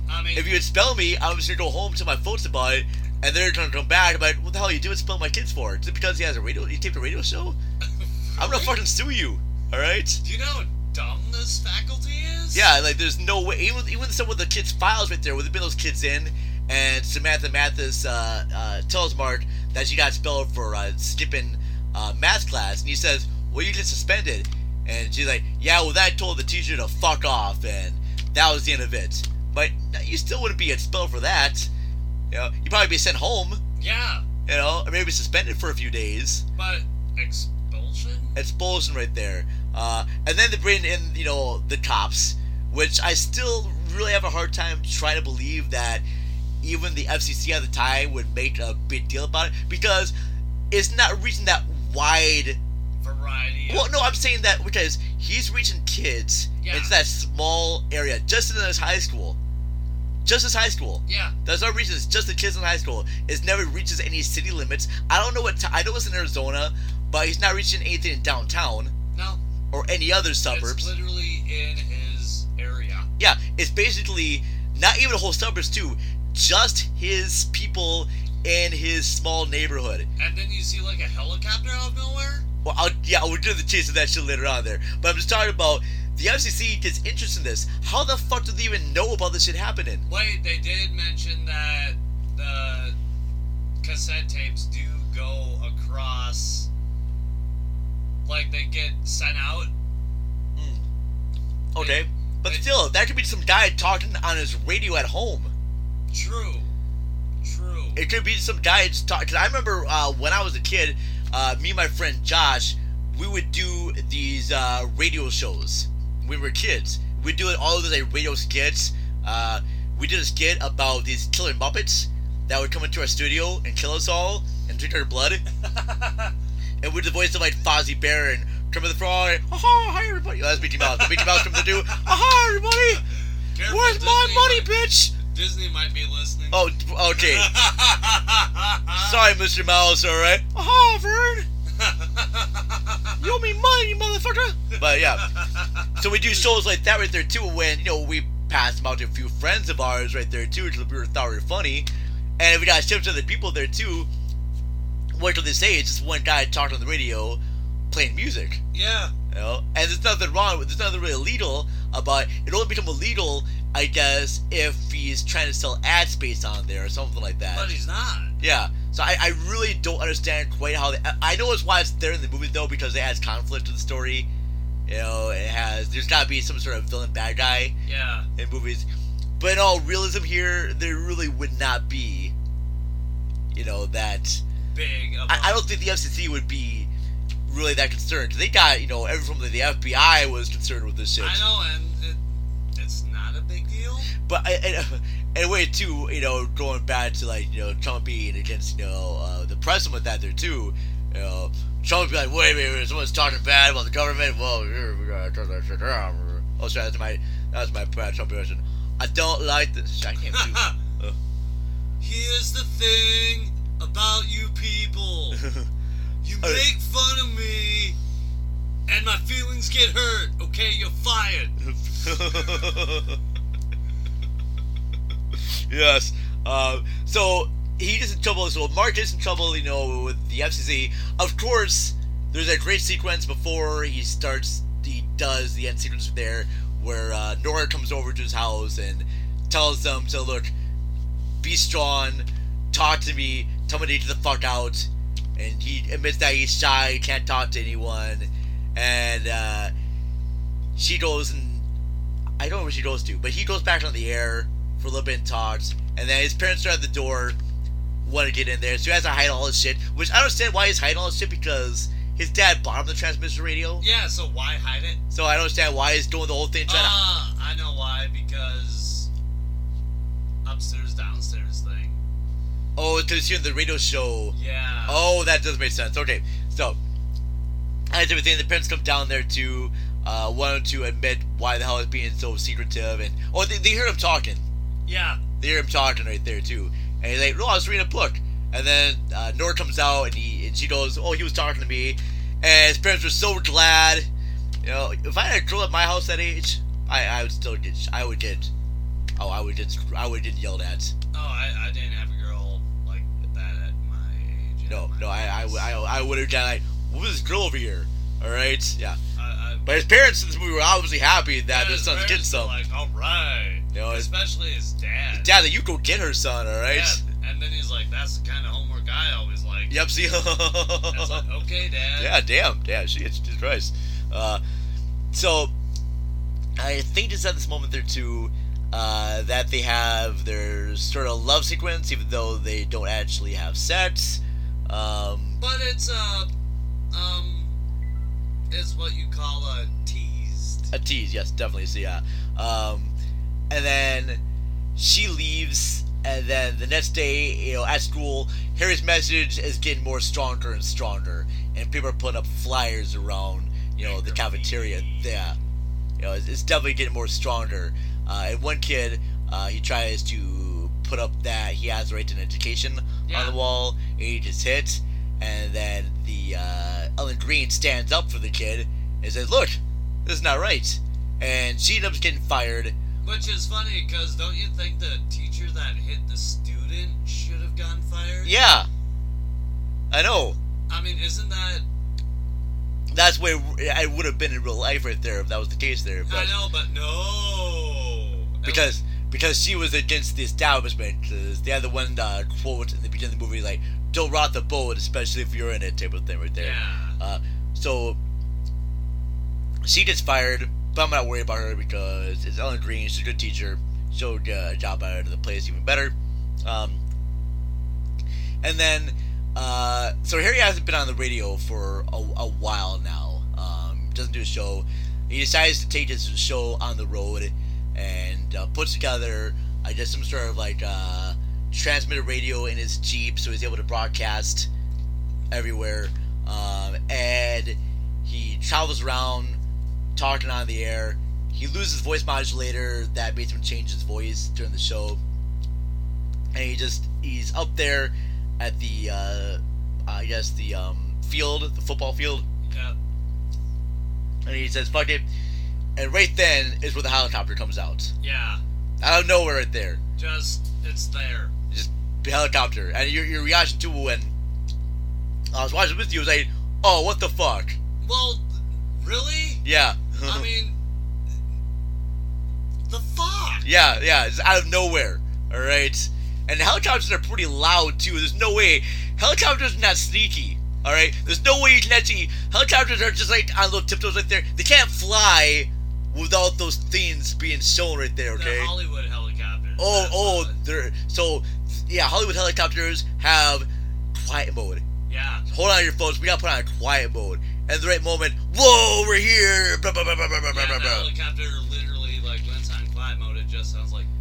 if you expel me, I'm just gonna go home to my folks about it, and they're gonna come back. I'm like, what the hell are you doing expel my kids for? Is it because he taped a radio show? I'm gonna fucking sue you. All right? Do you know how dumb this faculty is? Yeah, like there's no way. Even some of the kids' files right there, where they've been those kids in, and Samantha Mathis tells Mark that she got expelled for skipping math class, and he says, "Well, you get suspended." And she's like, "Yeah, well, that told the teacher to fuck off," and that was the end of it. But you still wouldn't be expelled for that. You know, you'd probably be sent home. Yeah. You know, or maybe suspended for a few days. But expulsion? Expulsion right there. And then they bring in, you know, the cops, which I still really have a hard time trying to believe that even the FCC at the time would make a big deal about it, because it's not reaching that wide variety. Well, no, I'm saying that because he's reaching kids into that small area, just in his high school. Just his high school. Yeah. That's no reason. It's just the kids in high school. It never reaches any city limits. I don't know I know it's in Arizona, but he's not reaching anything in downtown. No. Or any other suburbs. It's literally in his area. Yeah, it's basically not even the whole suburbs too, just his people in his small neighborhood. And then you see like a helicopter out of nowhere? Well, we'll do the chase of that shit later on there. But I'm just talking about the FCC gets interested in this. How the fuck do they even know about this shit happening? Wait, they did mention that the cassette tapes do go across, like they get sent out. Okay, but still, that could be some guy talking on his radio at home. True. It could be some guy just talking. Because I remember when I was a kid, me and my friend Josh, we would do these radio shows when we were kids. We'd do all of those like radio skits. We did a skit about these killer Muppets that would come into our studio and kill us all and drink our blood. And we did the voice of like Fozzie Bear and Kermit the Frog. And, hi everybody. That's Mickey Mouse. Mickey Mouse comes to do. Hi everybody. Careful, Where's Disney my money, bitch? Disney might be listening. Oh, okay. Sorry, Mr. Mouse, alright? Aha, Vern! You owe me money, you motherfucker! But yeah. So we do shows like that right there too, when, you know, we pass them out to a few friends of ours right there too, which we thought were funny. And if we got shipped to other people there too, what do they say? It's just one guy talking on the radio, playing music. Yeah. You know? And there's nothing wrong with it. There's nothing really illegal about it. It only becomes illegal, I guess, if he's trying to sell ad space on there or something like that. But he's not. Yeah. So I really don't understand quite how I know it's why it's there in the movie though, because it adds conflict to the story. You know, there's got to be some sort of villain bad guy. Yeah. In movies, but in all realism here, there really would not be. You know, that big. I don't think the FCC would be really that concerned. They got, you know, everyone from the FBI was concerned with this shit. I know, and it's not a big deal. But in a way too, you know, going back to like, you know, Trump being against, you know, the president with that there too. You know, Trump would be like, wait, someone's talking bad about the government. Well, here we gotta turn that shit down. Oh, sorry, that's my bad Trump impression. I don't like this. I can't do. Here's the thing about you people. You make fun of me, and my feelings get hurt. Okay, you're fired. Yes. So he gets in trouble. So Mark gets in trouble, you know, with the FCC. Of course, there's a great sequence before he does the end sequence there, where Nora comes over to his house and tells them to look, be strong, talk to me, tell me to get the fuck out. And he admits that he's shy, can't talk to anyone. And she goes and I don't know where she goes to, but he goes back on the air for a little bit and talks. And then his parents are at the door, want to get in there, so he has to hide all his shit. Which I don't understand why he's hiding all his shit, because his dad bought him the transmission radio. Yeah, so why hide it? So I don't understand why he's doing the whole thing. I know why, because upstairs, downstairs thing. Oh, because he's hearing the radio show. Yeah. Oh, that does make sense. Okay, so as everything, the parents come down there to wanted to admit why the hell he's being so secretive, and they hear him talking. Yeah. They hear him talking right there too, and he's like, "No, I was reading a book." And then Nora comes out and she goes, "Oh, he was talking to me," and his parents were so glad. You know, if I had a girl at my house that age, I would get Oh, I would get yelled at. Oh, I didn't have a girl like that at my age. No, I would have done like, who's this girl over here? All right, yeah. But his parents in this movie were obviously happy that their son's getting some. Like, all right. You know, especially his dad. His dad, like, you go get her son, all right. Yeah, and then he's like, that's the kind of homework I always like. Yep. See. It's like, okay, Dad. Yeah, damn. Jesus Christ. So, I think it's at this moment there too that they have their sort of love sequence, even though they don't actually have sex. But it's what you call a tease. A tease, yes, definitely. So yeah, and then she leaves, and then the next day, you know, at school, Harry's message is getting more stronger and stronger, and people are putting up flyers around, you know, the cafeteria. Yeah, you know, it's definitely getting more stronger. And one kid, he tries to put up that he has the right to an education on the wall, and he just hits, and then the Ellen Green stands up for the kid and says, "Look, this is not right," and she ends up getting fired. Which is funny, because don't you think the teacher that hit the student should have gotten fired? Yeah, I know. I mean, isn't that... That's where I would have been in real life right there if that was the case there. But I know, but no. Because she was against the establishment. Because they had the one quote in the beginning of the movie, like, "Don't rock the boat, especially if you're in it," type of thing right there. Yeah. So she gets fired, but I'm not worried about her because it's Ellen Green. She's a good teacher. She'll get a job out of the place even better. And then, so Harry hasn't been on the radio for a while now. Doesn't do a show. He decides to take his show on the road and puts together, I guess, some sort of like transmitter radio in his Jeep, so he's able to broadcast everywhere. And he travels around talking on the air. He loses his voice modulator that makes him change his voice during the show. And he's up there at the I guess the field, the football field. Yeah. And he says, "Fuck it." And right then is where the helicopter comes out. Yeah. Out of nowhere right there. It's there. Just the helicopter. And your reaction to when I was watching with you was like, "Oh, what the fuck?" Well, really? Yeah. I mean, the fuck? Yeah, it's out of nowhere. Alright? And the helicopters are pretty loud too. There's no way. Helicopters are not sneaky. Alright? There's no way you can actually. Helicopters are just like on little tiptoes right there. They can't fly without those things being shown right there, okay? They're Hollywood helicopters. Hollywood helicopters have quiet mode. Yeah. Hold on to your phones. We gotta put on a quiet mode. And at the right moment, whoa, we're here. Blah, blah, blah, blah, blah, the blah. helicopter literally, like, when it's on quiet mode, it just sounds like...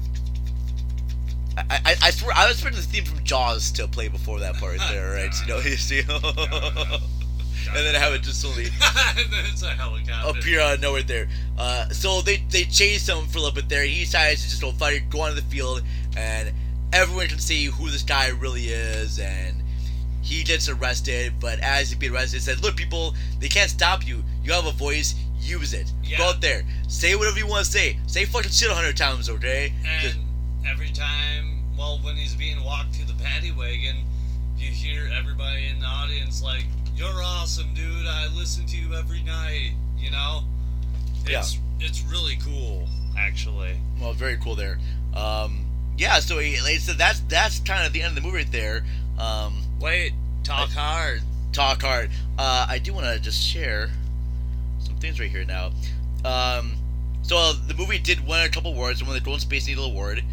I swear, I was expecting the theme from Jaws to play before that part right there, right? You know, you see? And then I have it just slowly and then it's a helicopter. appear out of nowhere there. So they chase him for a little bit there. He decides to just go onto the field, and everyone can see who this guy really is, and he gets arrested. But as he being arrested, he says, "Look, people, they can't stop you. You have a voice. Use it. Yeah. Go out there. Say whatever you want to say. Say fucking shit 100 times, okay?" And every time, when he's being walked to the paddy wagon, you hear everybody in the audience like, "You're awesome, dude. I listen to you every night." You know? It's really cool, actually. Well, very cool there. So like I said, that's kind of the end of the movie right there. Wait, talk hard. Talk hard. I do want to just share some things right here now. So the movie did win a couple awards. It won the Golden Space Needle Award.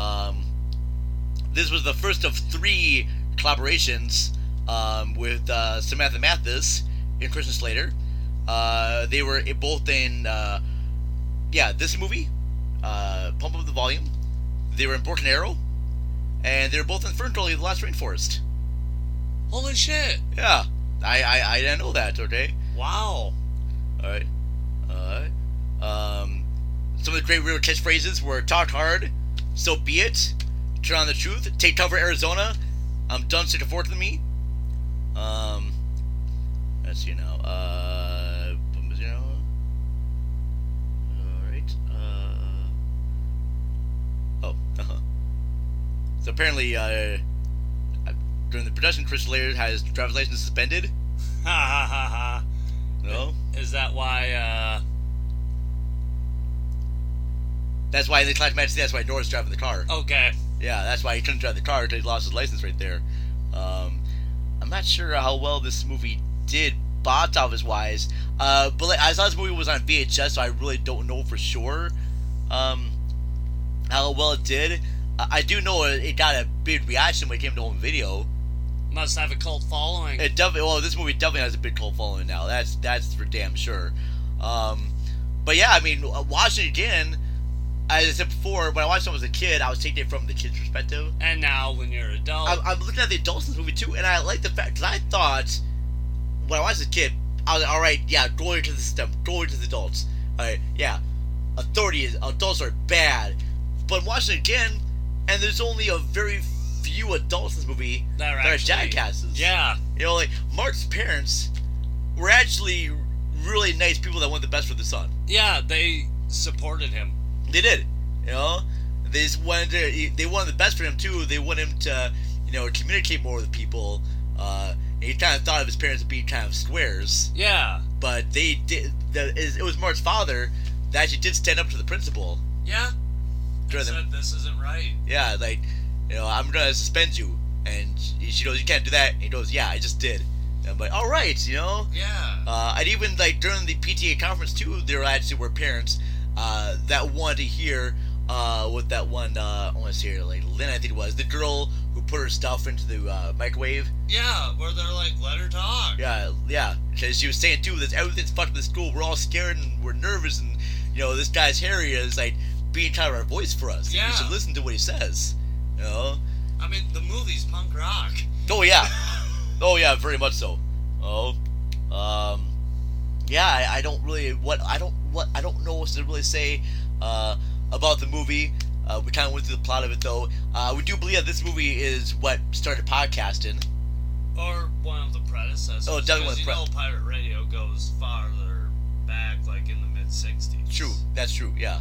This was the first of 3 collaborations with Samantha Mathis and Christian Slater. They were both in this movie, Pump Up the Volume. They were in Broken Arrow, and they were both in Ferngully, The Last Rainforest. Holy shit! Yeah, I didn't know that. Okay. Wow. All right. Some of the great real catchphrases were "Talk hard," "So be it," "Turn on the truth," "Take cover, Arizona," "I'm done sticking forth to me." Let's see now. All right. So apparently, during the production, Chris Laird has driver's license suspended. Ha ha ha ha. No? Is that why, That's why in the climax, that's why Nora's driving the car. Okay. Yeah, that's why he couldn't drive the car until he lost his license right there. I'm not sure how well this movie did box office wise, but like, I saw this movie was on VHS, so I really don't know for sure how well it did. I do know it got a big reaction when it came to home video. Must have a cult following. It definitely. Well, this movie definitely has a big cult following now. That's for damn sure. But yeah, I mean, watching it again. As I said before, when I watched it as a kid, I was taking it from the kid's perspective. And now, when you're an adult... I'm looking at the adults in this movie, too, and I like the fact... Because I thought, when I watched as a kid, I was like, alright, yeah, glory to the system, glory to the adults. Alright, yeah, adults are bad. But watching it again, and there's only a very few adults in this movie that are jackasses. Yeah. You know, like, Mark's parents were actually really nice people that wanted the best for the son. Yeah, they supported him. They did, you know. They wanted the best for him too. They wanted him to, you know, communicate more with people. And he kind of thought of his parents as being kind of squares. Yeah. But they did. It was Mark's father that actually did stand up to the principal. Yeah. He said this isn't right. Yeah, like, you know, I'm gonna suspend you, and she goes, you can't do that. And he goes, yeah, I just did. And I'm like, all right, you know. Yeah. And even like during the PTA conference too, there actually were parents. That wanted to hear with that one, I want to say her, like Lynn, I think it was, the girl who put her stuff into the microwave. Yeah, where they're like, let her talk. Yeah, because she was saying too that everything's fucked in the school. We're all scared and we're nervous, and you know this guy's Harry is like being kind of our voice for us. Yeah, we should listen to what he says. You know. I mean, the movie's punk rock. Oh yeah, oh yeah, very much so. Yeah, I don't really I don't know what to really say about the movie. We kind of went through the plot of it though. We do believe that this movie is what started podcasting, or one of the predecessors. Oh, definitely. Because Pirate Radio goes farther back, like in the mid-60s. True, that's true. Yeah.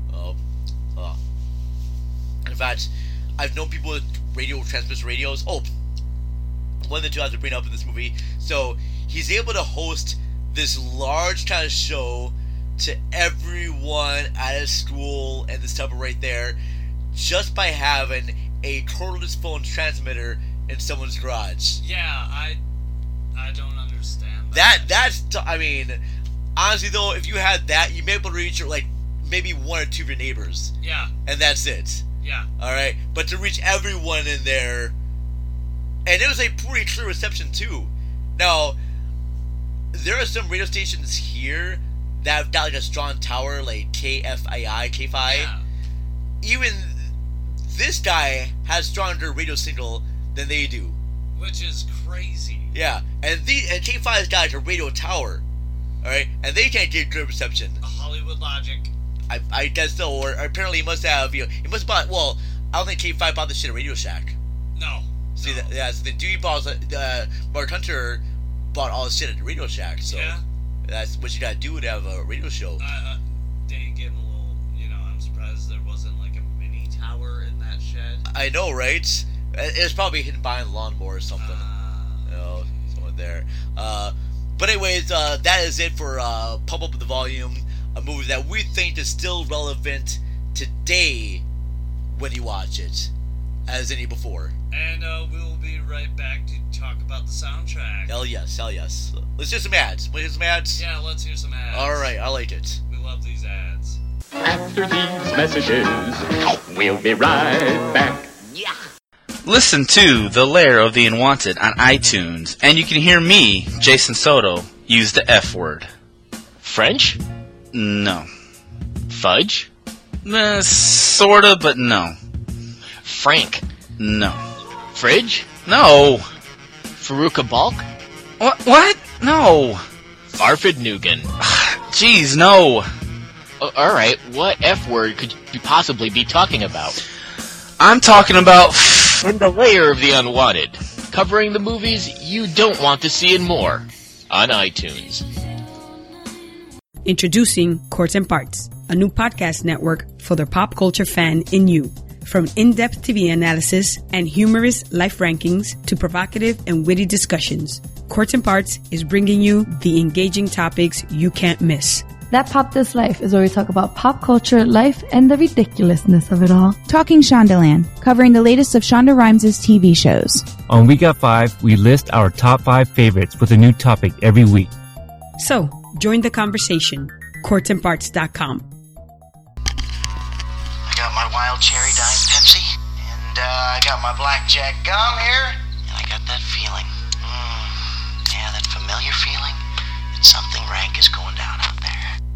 In fact, I've known people with radio transmission radios. Oh, one of the two I have to bring up in this movie. So he's able to host this large kind of show to everyone at his school and this stuff right there, just by having a cordless phone transmitter in someone's garage. Yeah, I don't understand that. I mean, honestly though, if you had that, you'd be able to reach your, like, maybe one or two of your neighbors. Yeah. And that's it. Yeah. Alright? But to reach everyone in there, and it was a pretty clear reception too. Now, there are some radio stations here that have got like a strong tower, like KFI. Yeah. Even this guy has stronger radio signal than they do, which is crazy. Yeah, and KFI's got like a radio tower, all right, and they can't get good reception. A Hollywood Logic. I guess so, or apparently he must have. You know, he must have bought. Well, I don't think KFI bought this shit at Radio Shack. No. See that? Yeah, so the dude bought Mark Hunter bought all this shit at the Radio Shack. So yeah. That's what you gotta do to have a radio show. They give him a little, you know, I'm surprised there wasn't like a mini tower in that shed. I know, right? It was probably hidden behind a lawnmower or something. You know, somewhere there. But anyways, that is it for Pump Up the Volume, a movie that we think is still relevant today when you watch it, as any before. And we'll be right back to talk about the soundtrack. Hell yes, hell yes. Let's hear some ads. Want to hear some ads? Yeah, let's hear some ads. Alright, I like it. We love these ads. After these messages, we'll be right back. Yeah. Listen to The Lair of the Unwanted on iTunes, and you can hear me, Jason Soto, use the F word. French? No. Fudge? Sorta, but no. Frank? No. Fridge? No. Faruka Balk? What? No. Farfid Nugan? Jeez, no. Alright, what F word could you possibly be talking about? I'm talking about... In the Lair of the Unwanted, covering the movies you don't want to see and more, on iTunes. Introducing Courts and Parts, a new podcast network for the pop culture fan in you. From in-depth TV analysis and humorous life rankings to provocative and witty discussions, Courts and Parts is bringing you the engaging topics you can't miss. That Pop This Life is where we talk about pop culture, life, and the ridiculousness of it all. Talking Shondaland, covering the latest of Shonda Rhimes' TV shows. On We Got 5, we list our top 5 favorites with a new topic every week. So, join the conversation. CourtsandParts.com. I got my wild cherry Diet Pepsi, and I got my blackjack gum here, and I got that feeling. Yeah, that familiar feeling that something rank is going down out there.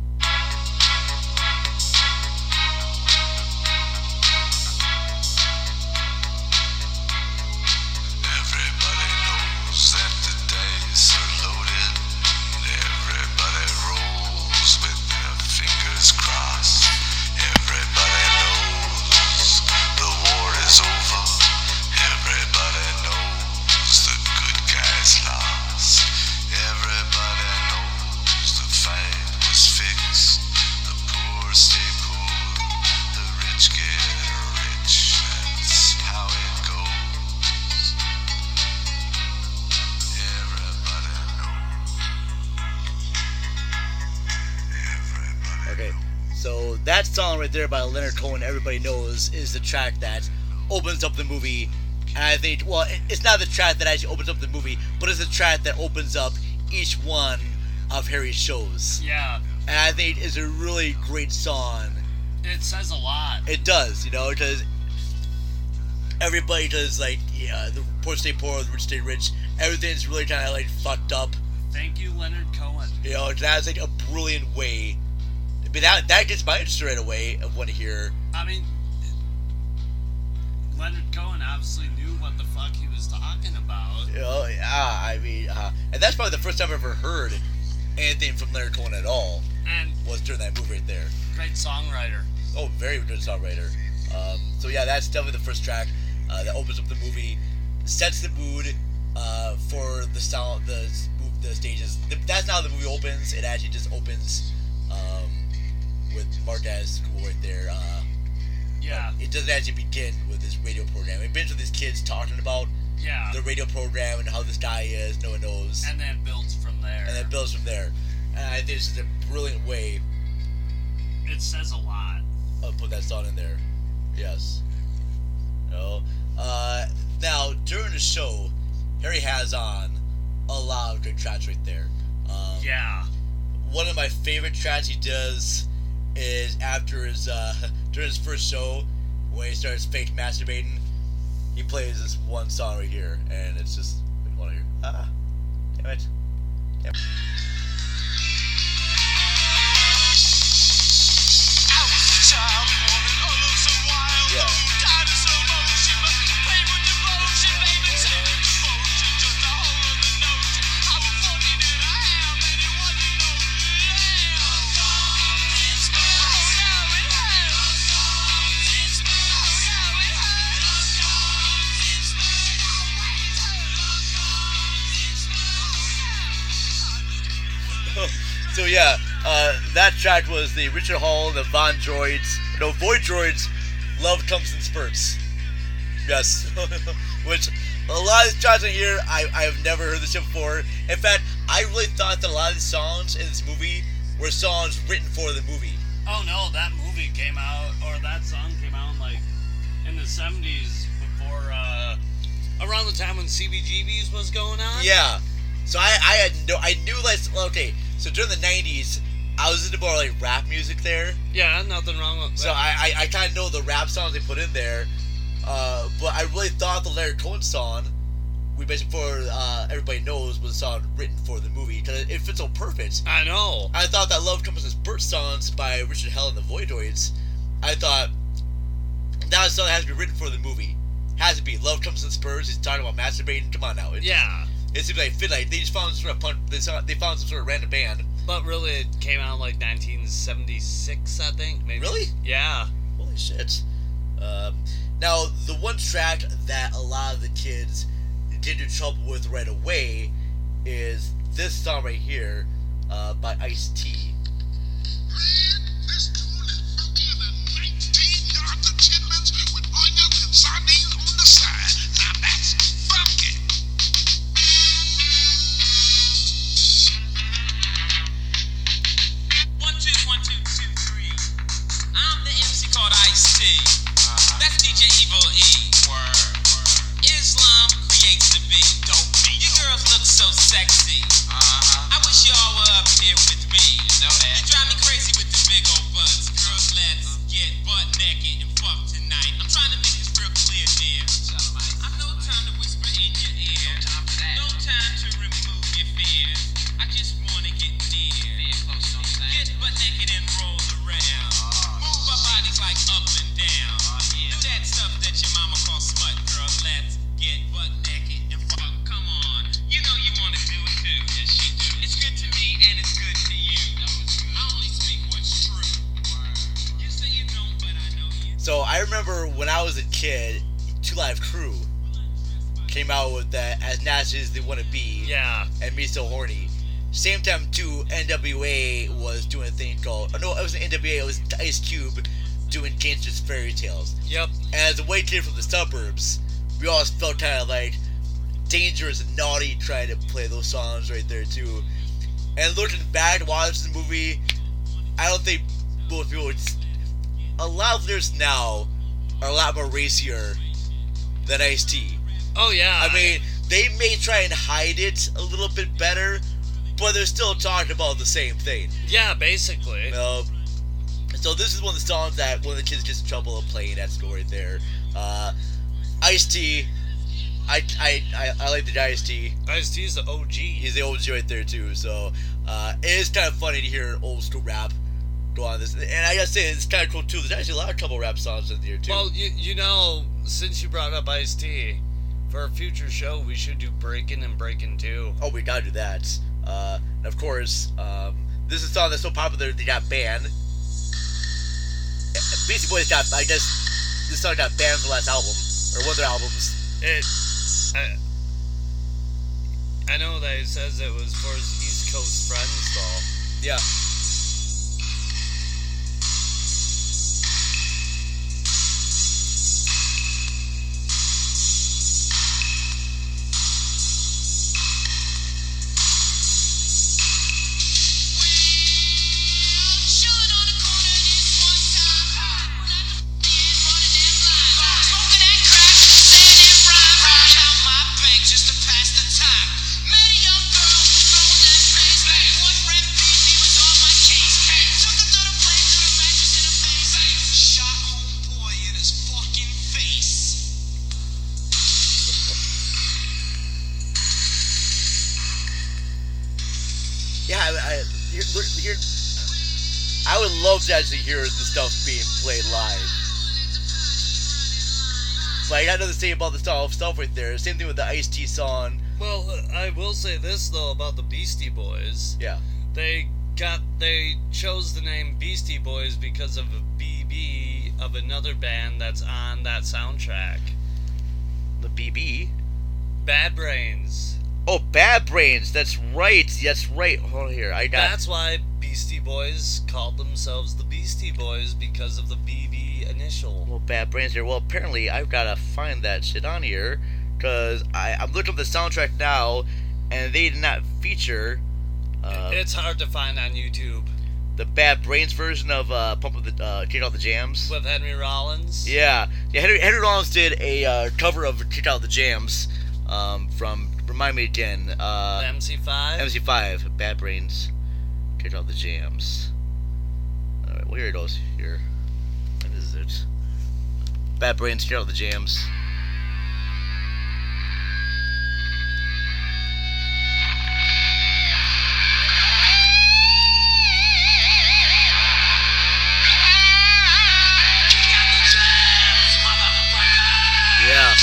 Everybody knows that the dice are loaded. Everybody rolls with their fingers crossed. Everybody knows the war is over. Everybody knows the good guys lost. Everybody knows the fight was fixed. The poor stay poor, the rich get rich. That's how it goes. Everybody knows. Okay, so that song right there by Leonard Cohen, Everybody Knows, is the track that opens up the movie. And I think, well, it's not the track that actually opens up the movie, but it's the track that opens up each one of Harry's shows. Yeah. And I think it's a really great song. It says a lot. It does, you know, because everybody does, like, yeah, the poor stay poor, the rich stay rich. Everything's really kind of, like, fucked up. Thank you, Leonard Cohen. You know, that's, like, a brilliant way. But that gets my interest right away of want to hear. I mean, Leonard Cohen obviously knew what the fuck he was talking about. You know, yeah, I mean, and that's probably the first time I've ever heard anything from Leonard Cohen at all. And was during that movie right there. Great songwriter. Oh, very good songwriter. So yeah, that's definitely the first track that opens up the movie, sets the mood for the sound, the stages. That's not how the movie opens. It actually just opens with Mark at his school right there. Yeah. It doesn't actually begin with this radio program. It begins with these kids talking about the radio program and how this guy is, no one knows. And then builds from there. And I think this is a brilliant way. It says a lot. I'll put that song in there. Yes. You know? Now, during the show, Harry has on a lot of good tracks right there. Yeah. One of my favorite tracks he does is after his during his first show, when he starts fake masturbating, he plays this one song right here, and it's just, I want to hear. Damn it. Yeah. So yeah, that track was the Richard Hall, the Void Droids, Love Comes in Spurts. Yes. Which, a lot of these tracks in here, I have never heard this shit before. In fact, I really thought that a lot of these songs in this movie were songs written for the movie. Oh no, that movie came out, or that song came out like in the 70s before, around the time when CBGBs was going on? Yeah. So I knew like, okay, so during the 90s, I was into more like rap music there. Yeah, nothing wrong with that. So I kind of know the rap songs they put in there, but I really thought the Leonard Cohen song, we mentioned before, Everybody Knows, was a song written for the movie, because it fits so perfect. I know. I thought that Love Comes in Spurts songs by Richard Hell and the Voidoids, I thought that was a song that has to be written for the movie. Has to be. Love Comes in Spurts, he's talking about masturbating, come on now. Yeah. It seems like fit, like they just found some sort of they found some sort of random band. But really, it came out in like 1976, I think. Maybe. Really? Yeah. Holy shit. Now, the one track that a lot of the kids get into trouble with right away is this song right here by Ice-T. This tune is funkier than 19 yards of chitlins with I remember when I was a kid, 2 Live Crew came out with that As Nasty As They Wanna Be. Yeah. And Me So Horny. Same time too, NWA was doing a thing called, oh no, it wasn't NWA, it was Ice Cube doing Gangsta's Fairy Tales. Yep. And as a white kid from the suburbs, we always felt kind of like dangerous and naughty trying to play those songs right there too. And looking back, watching the movie, I don't think most people would. A lot of lyrics now are a lot more racier than Ice-T. Oh yeah. I mean, they may try and hide it a little bit better, but they're still talking about the same thing. Yeah, basically. So this is one of the songs that one of the kids gets in trouble of playing at school right there. Ice-T, I like the Ice-T. Ice-T's the OG. He's the OG right there too. So it is kind of funny to hear old school rap go on this. And I gotta say, it's kind of cool too. There's actually a lot of couple rap songs in here too. Well, you know, since you brought up Ice-T, for a future show, we should do Breakin' and Breakin' 2. Oh, we gotta do that. And of course, this is a song that's so popular they got banned. Beastie Boys got, I guess, this song got banned from the last album, or one of their albums. I know that it says it was for his East Coast friends, though. Yeah. I would love to actually hear the stuff being played live. But I got nothing to say about the stuff right there. Same thing with the Ice-T song. Well, I will say this though about the Beastie Boys. Yeah. They chose the name Beastie Boys because of a BB of another band that's on that soundtrack. The BB? Bad Brains. Oh, Bad Brains. That's right. That's right. Hold on here. That's why Beastie Boys called themselves the Beastie Boys, because of the BB initial. Well, Bad Brains here. Well, apparently I've got to find that shit on here, because I'm looking up the soundtrack now, and they did not feature... it's hard to find on YouTube. The Bad Brains version of Pump Up the Kick Out the Jams. With Henry Rollins? Yeah. Henry Rollins did a cover of Kick Out the Jams from... Remind me again. MC5? MC5. Bad Brains. Kick Out the Jams. Alright, well, here it goes. Here. What is it? Bad Brains, Kick Out the Jams. Yeah.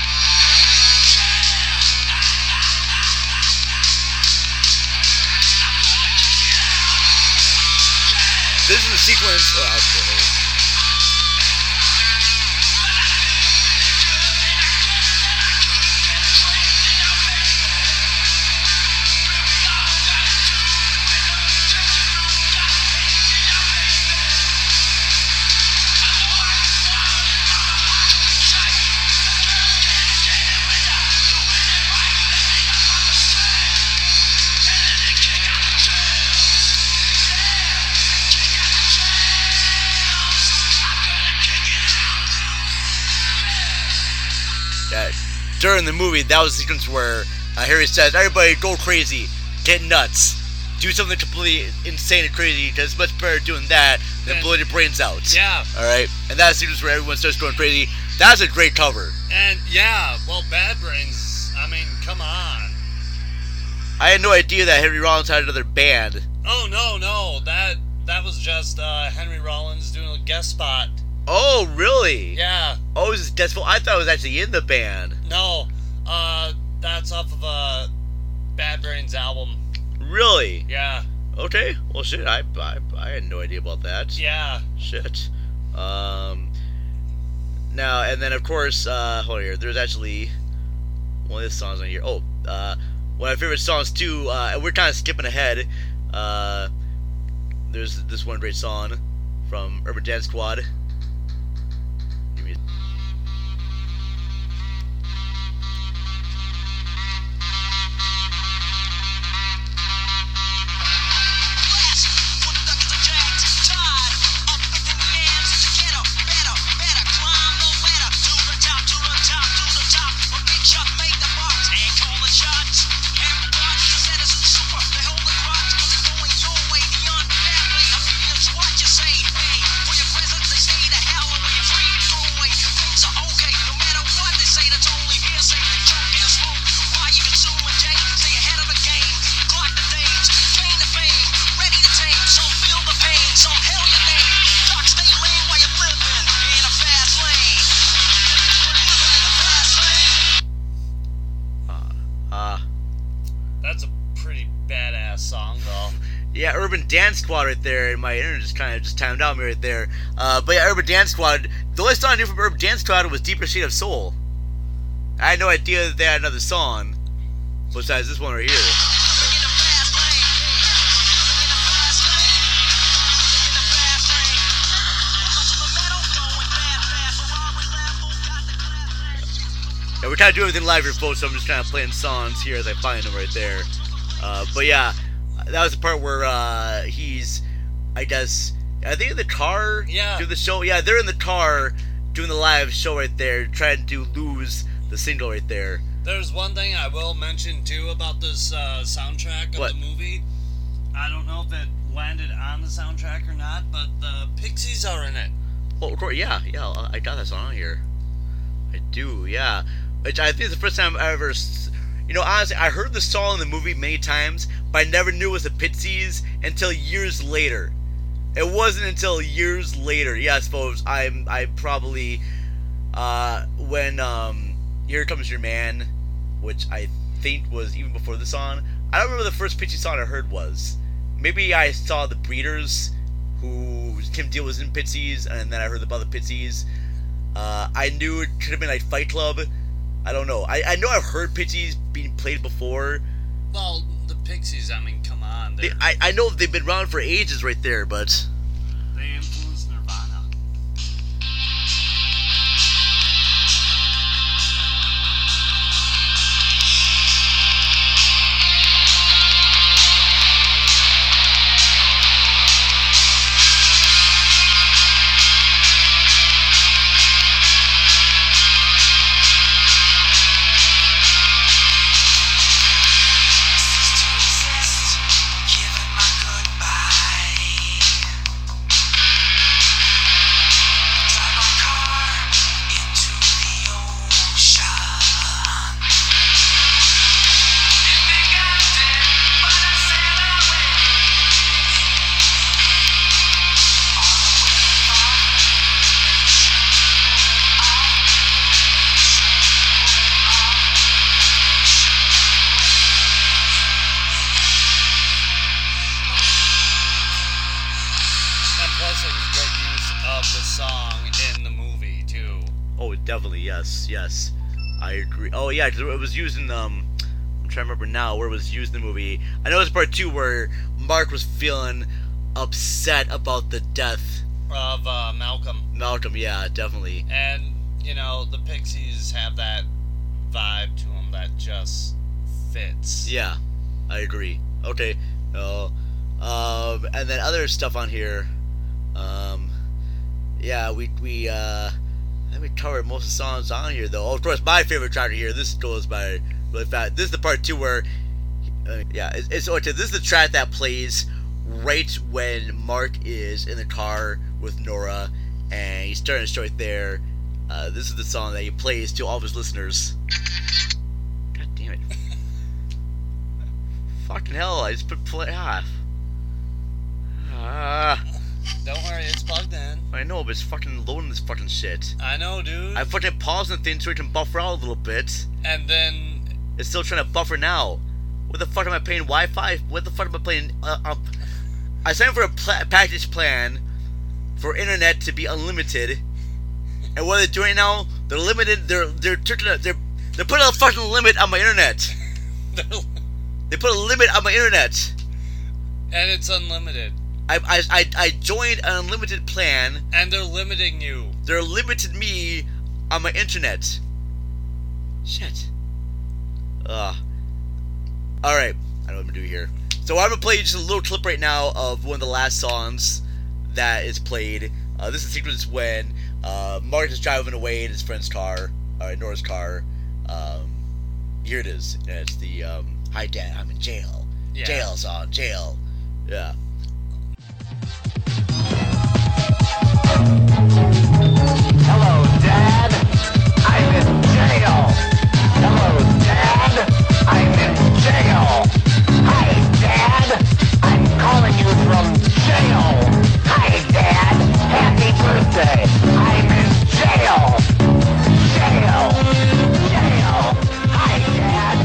This is the sequence. Oh, okay. During the movie, that was the sequence where Harry says, "Everybody go crazy, get nuts, do something completely insane and crazy, because it's much better doing that than blowing your brains out." Yeah. Alright? And that's the sequence where everyone starts going crazy. That's a great cover. And, yeah, well, Bad Brains, I mean, come on. I had no idea that Henry Rollins had another band. Oh, no, that was just Henry Rollins doing a guest spot. Oh, really? Yeah. Oh, it was guest spot? I thought it was actually in the band. No, that's off of a Bad Brains album. Really? Yeah. Okay. Well, shit. I had no idea about that. Yeah. Shit. Now, and then of course, hold on here. There's actually one of these songs on here. Oh, one of my favorite songs too. And we're kind of skipping ahead. There's this one great song from Urban Dance Squad. That's a pretty badass song, though. Yeah, Urban Dance Squad right there, and my internet just kind of just timed out me right there. But yeah, Urban Dance Squad, the only song I knew from Urban Dance Squad was Deeper Shade of Soul. I had no idea that they had another song besides this one right here. Yeah, we're kind of doing everything live here, folks, so I'm just kind of playing songs here as I find them right there. But yeah, that was the part where he's, I think in the car doing the show. Yeah, they're in the car doing the live show right there, trying to lose the single right there. There's one thing I will mention too about this soundtrack of the movie. I don't know if it landed on the soundtrack or not, but the Pixies are in it. Oh, of course, yeah, I got that song on here. I do, yeah. Which I think is the first time I ever, honestly, I heard the song in the movie many times, but I never knew it was the Pixies until years later. It wasn't until years later. Yes, folks, I probably, when, Here Comes Your Man, which I think was even before the song. I don't remember the first Pixies song I heard was. Maybe I saw the Breeders, who Kim Deal was in Pixies, and then I heard about the Pixies. I knew it could have been like Fight Club. I don't know. I know I've heard Pixies being played before. Well, the Pixies, I mean, come on. I know they've been around for ages right there, but they influenced Nirvana. Yes, I agree. Oh yeah, because it was used in I'm trying to remember now where it was used in the movie. I know it was part 2 where Mark was feeling upset about the death of Malcolm. Malcolm, yeah, definitely. And the Pixies have that vibe to them that just fits. Yeah, I agree. Okay, and then other stuff on here. Yeah, we covered most of the songs on here, though. Oh, of course, my favorite track here. This goes by really fast. This is the part 2 where, it's okay. This is the track that plays right when Mark is in the car with Nora, and he's starting to show it there. This is the song that he plays to all of his listeners. God damn it! Fucking hell! I just put play off. Don't worry, it's plugged in. I know, but it's fucking loading this fucking shit. I know, dude. I fucking paused the thing so it can buffer out a little bit. And then it's still trying to buffer now. What the fuck am I paying Wi-Fi? What the fuck am I paying? I signed for a package plan for internet to be unlimited, And what are they doing now? They're limited. They're putting a fucking limit on my internet. They put a limit on my internet. And it's unlimited. I joined an unlimited plan. And they're limiting you. They're limiting me on my internet. Shit. Alright. I know what I'm going to do here. So I'm going to play just a little clip right now of one of the last songs that is played. This is a sequence when Mark is driving away in his friend's car, Nora's car. Here it is. It's the "Hi Dad, I'm in jail." Yeah. Jail song, jail. Yeah. Hello, Dad. I'm in jail. Hello, Dad. I'm in jail. Hi, Dad. I'm calling you from jail. Hi, Dad. Happy birthday. I'm in jail. Jail. Jail. Hi, Dad.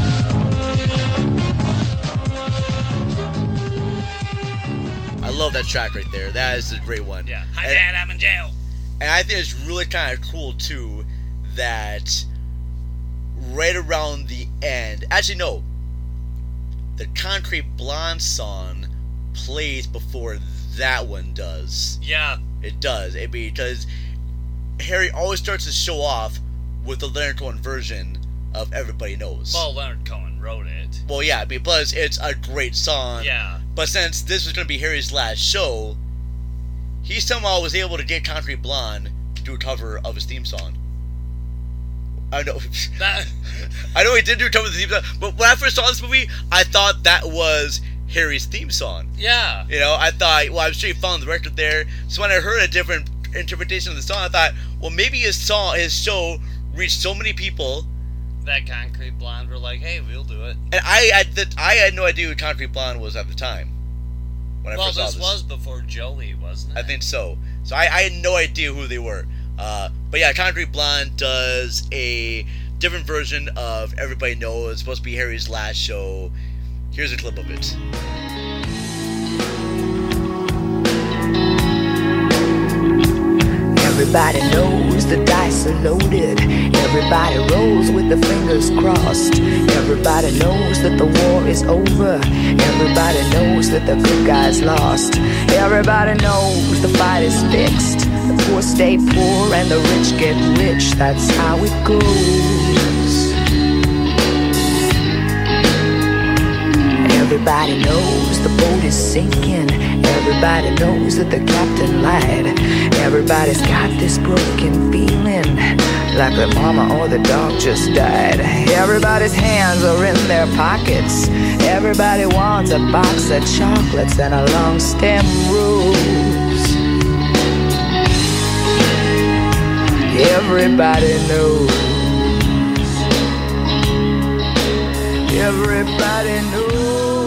I love that track right there. That is a great one. Yeah. Hi, Dad. I'm in jail. And I think it's really kind of cool, too, that right around the end... Actually, no. The Concrete Blonde song plays before that one does. Yeah. It does. Because Harry always starts to show off with the Leonard Cohen version of Everybody Knows. Well, Leonard Cohen wrote it. Well, yeah, because it's a great song. Yeah. But since this was going to be Harry's last show... He somehow was able to get Concrete Blonde to do a cover of his theme song. I know. I know he did do a cover of the theme song, but when I first saw this movie, I thought that was Harry's theme song. Yeah. You know, I thought, well, I'm sure he found the record there. So when I heard a different interpretation of the song, I thought, well, maybe his show reached so many people. That Concrete Blonde were like, hey, we'll do it. And I had no idea who Concrete Blonde was at the time. Well, this was before Joey, wasn't it? I think so. So I had no idea who they were. But yeah, Concrete Blonde does a different version of Everybody Knows. It's supposed to be Harry's last show. Here's a clip of it. Everybody knows the dice are loaded. Everybody rolls with the fingers crossed. Everybody knows that the war is over. Everybody knows that the good guys lost. Everybody knows the fight is fixed. The poor stay poor and the rich get rich. That's how it goes. Everybody knows the boat is sinking. Everybody knows that the captain lied. Everybody's got this broken feeling, like their mama or the dog just died. Everybody's hands are in their pockets. Everybody wants a box of chocolates and a long stem rose. Everybody knows. Everybody knows.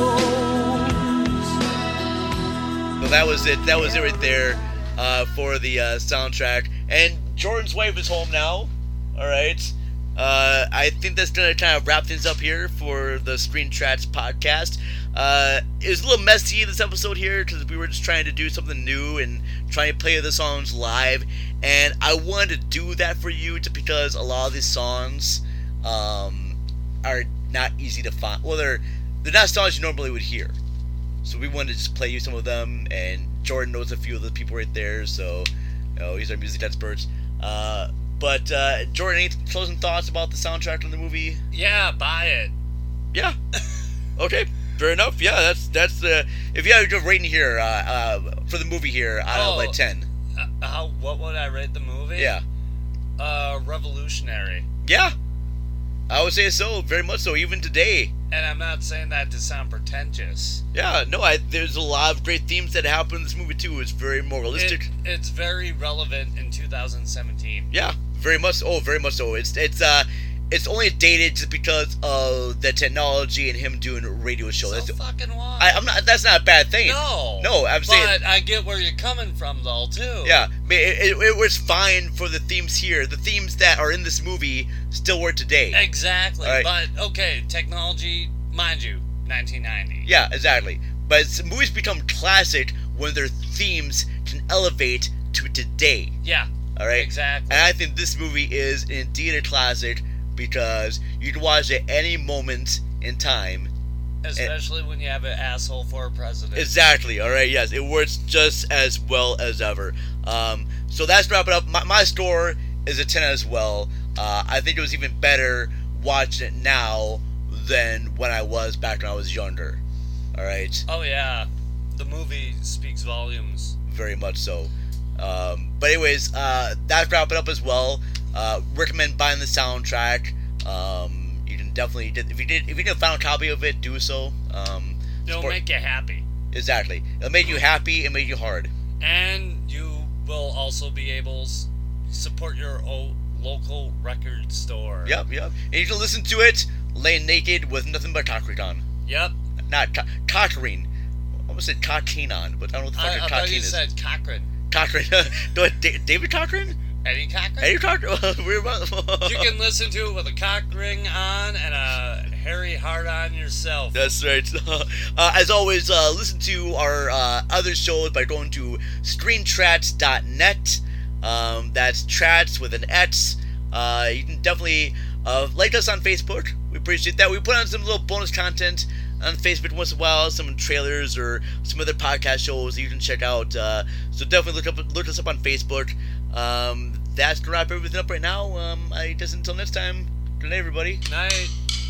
So that was it. That was it right there for the soundtrack. And Jordan's wife is home now. All right. I think that's going to kind of wrap things up here for the Screen Tracks podcast. It was a little messy this episode here because we were just trying to do something new and trying to play the songs live. And I wanted to do that for you just because a lot of these songs are not easy to find. Well, they're not songs you normally would hear. So we wanted to just play you some of them, and Jordan knows a few of the people right there, so he's our music experts. But Jordan, any closing thoughts about the soundtrack of the movie? Yeah, buy it. Yeah. Okay, fair enough. Yeah, that's if you had a rating here for the movie here out of like 10. What would I rate the movie? Yeah. Revolutionary. Yeah. I would say so, very much so, even today. And I'm not saying that to sound pretentious. Yeah, no, there's a lot of great themes that happen in this movie, too. It's very moralistic. It's very relevant in 2017. Yeah, very much so. It's only dated just because of the technology and him doing a radio show. So fucking what? That's not a bad thing. No, I'm saying. But I get where you're coming from, though, too. Yeah, I mean, it was fine for the themes here. The themes that are in this movie still work today. Exactly. Right? But okay, technology, mind you, 1990. Yeah, exactly. But movies become classic when their themes can elevate to today. Yeah. All right. Exactly. And I think this movie is indeed a classic because you can watch it any moment in time. Especially when you have an asshole for a president. Exactly. All right. Yes, it works just as well as ever. So that's wrap it up. My score is a 10 as well. I think it was even better watching it now than when I was back when I was younger. All right. Oh yeah, the movie speaks volumes. Very much so. But anyways, that's wrap it up as well. Recommend buying the soundtrack. You can definitely, if you need a final copy of it, do so. It'll make you happy. Exactly. It'll make you happy and make you hard. And you will also be able to support your local record store. Yep. And you can listen to it laying naked with nothing but cockring on. Yep. Not cockring. I almost said cockteen on, but I don't know what the fuck a cockteen is. I thought you said Cochran. Cochran. David Cochran? Eddie Cochran? Eddie Cochran? You can listen to it with a cock ring on and a hairy heart on yourself. That's right. As always, listen to our other shows by going to screentrats.net. That's Trats with an X. You can definitely like us on Facebook. We appreciate that. We put on some little bonus content on Facebook once in a while, some trailers or some other podcast shows that you can check out. So definitely look us up on Facebook. That's gonna wrap everything up right now. I guess until next time. Good night, everybody. Night.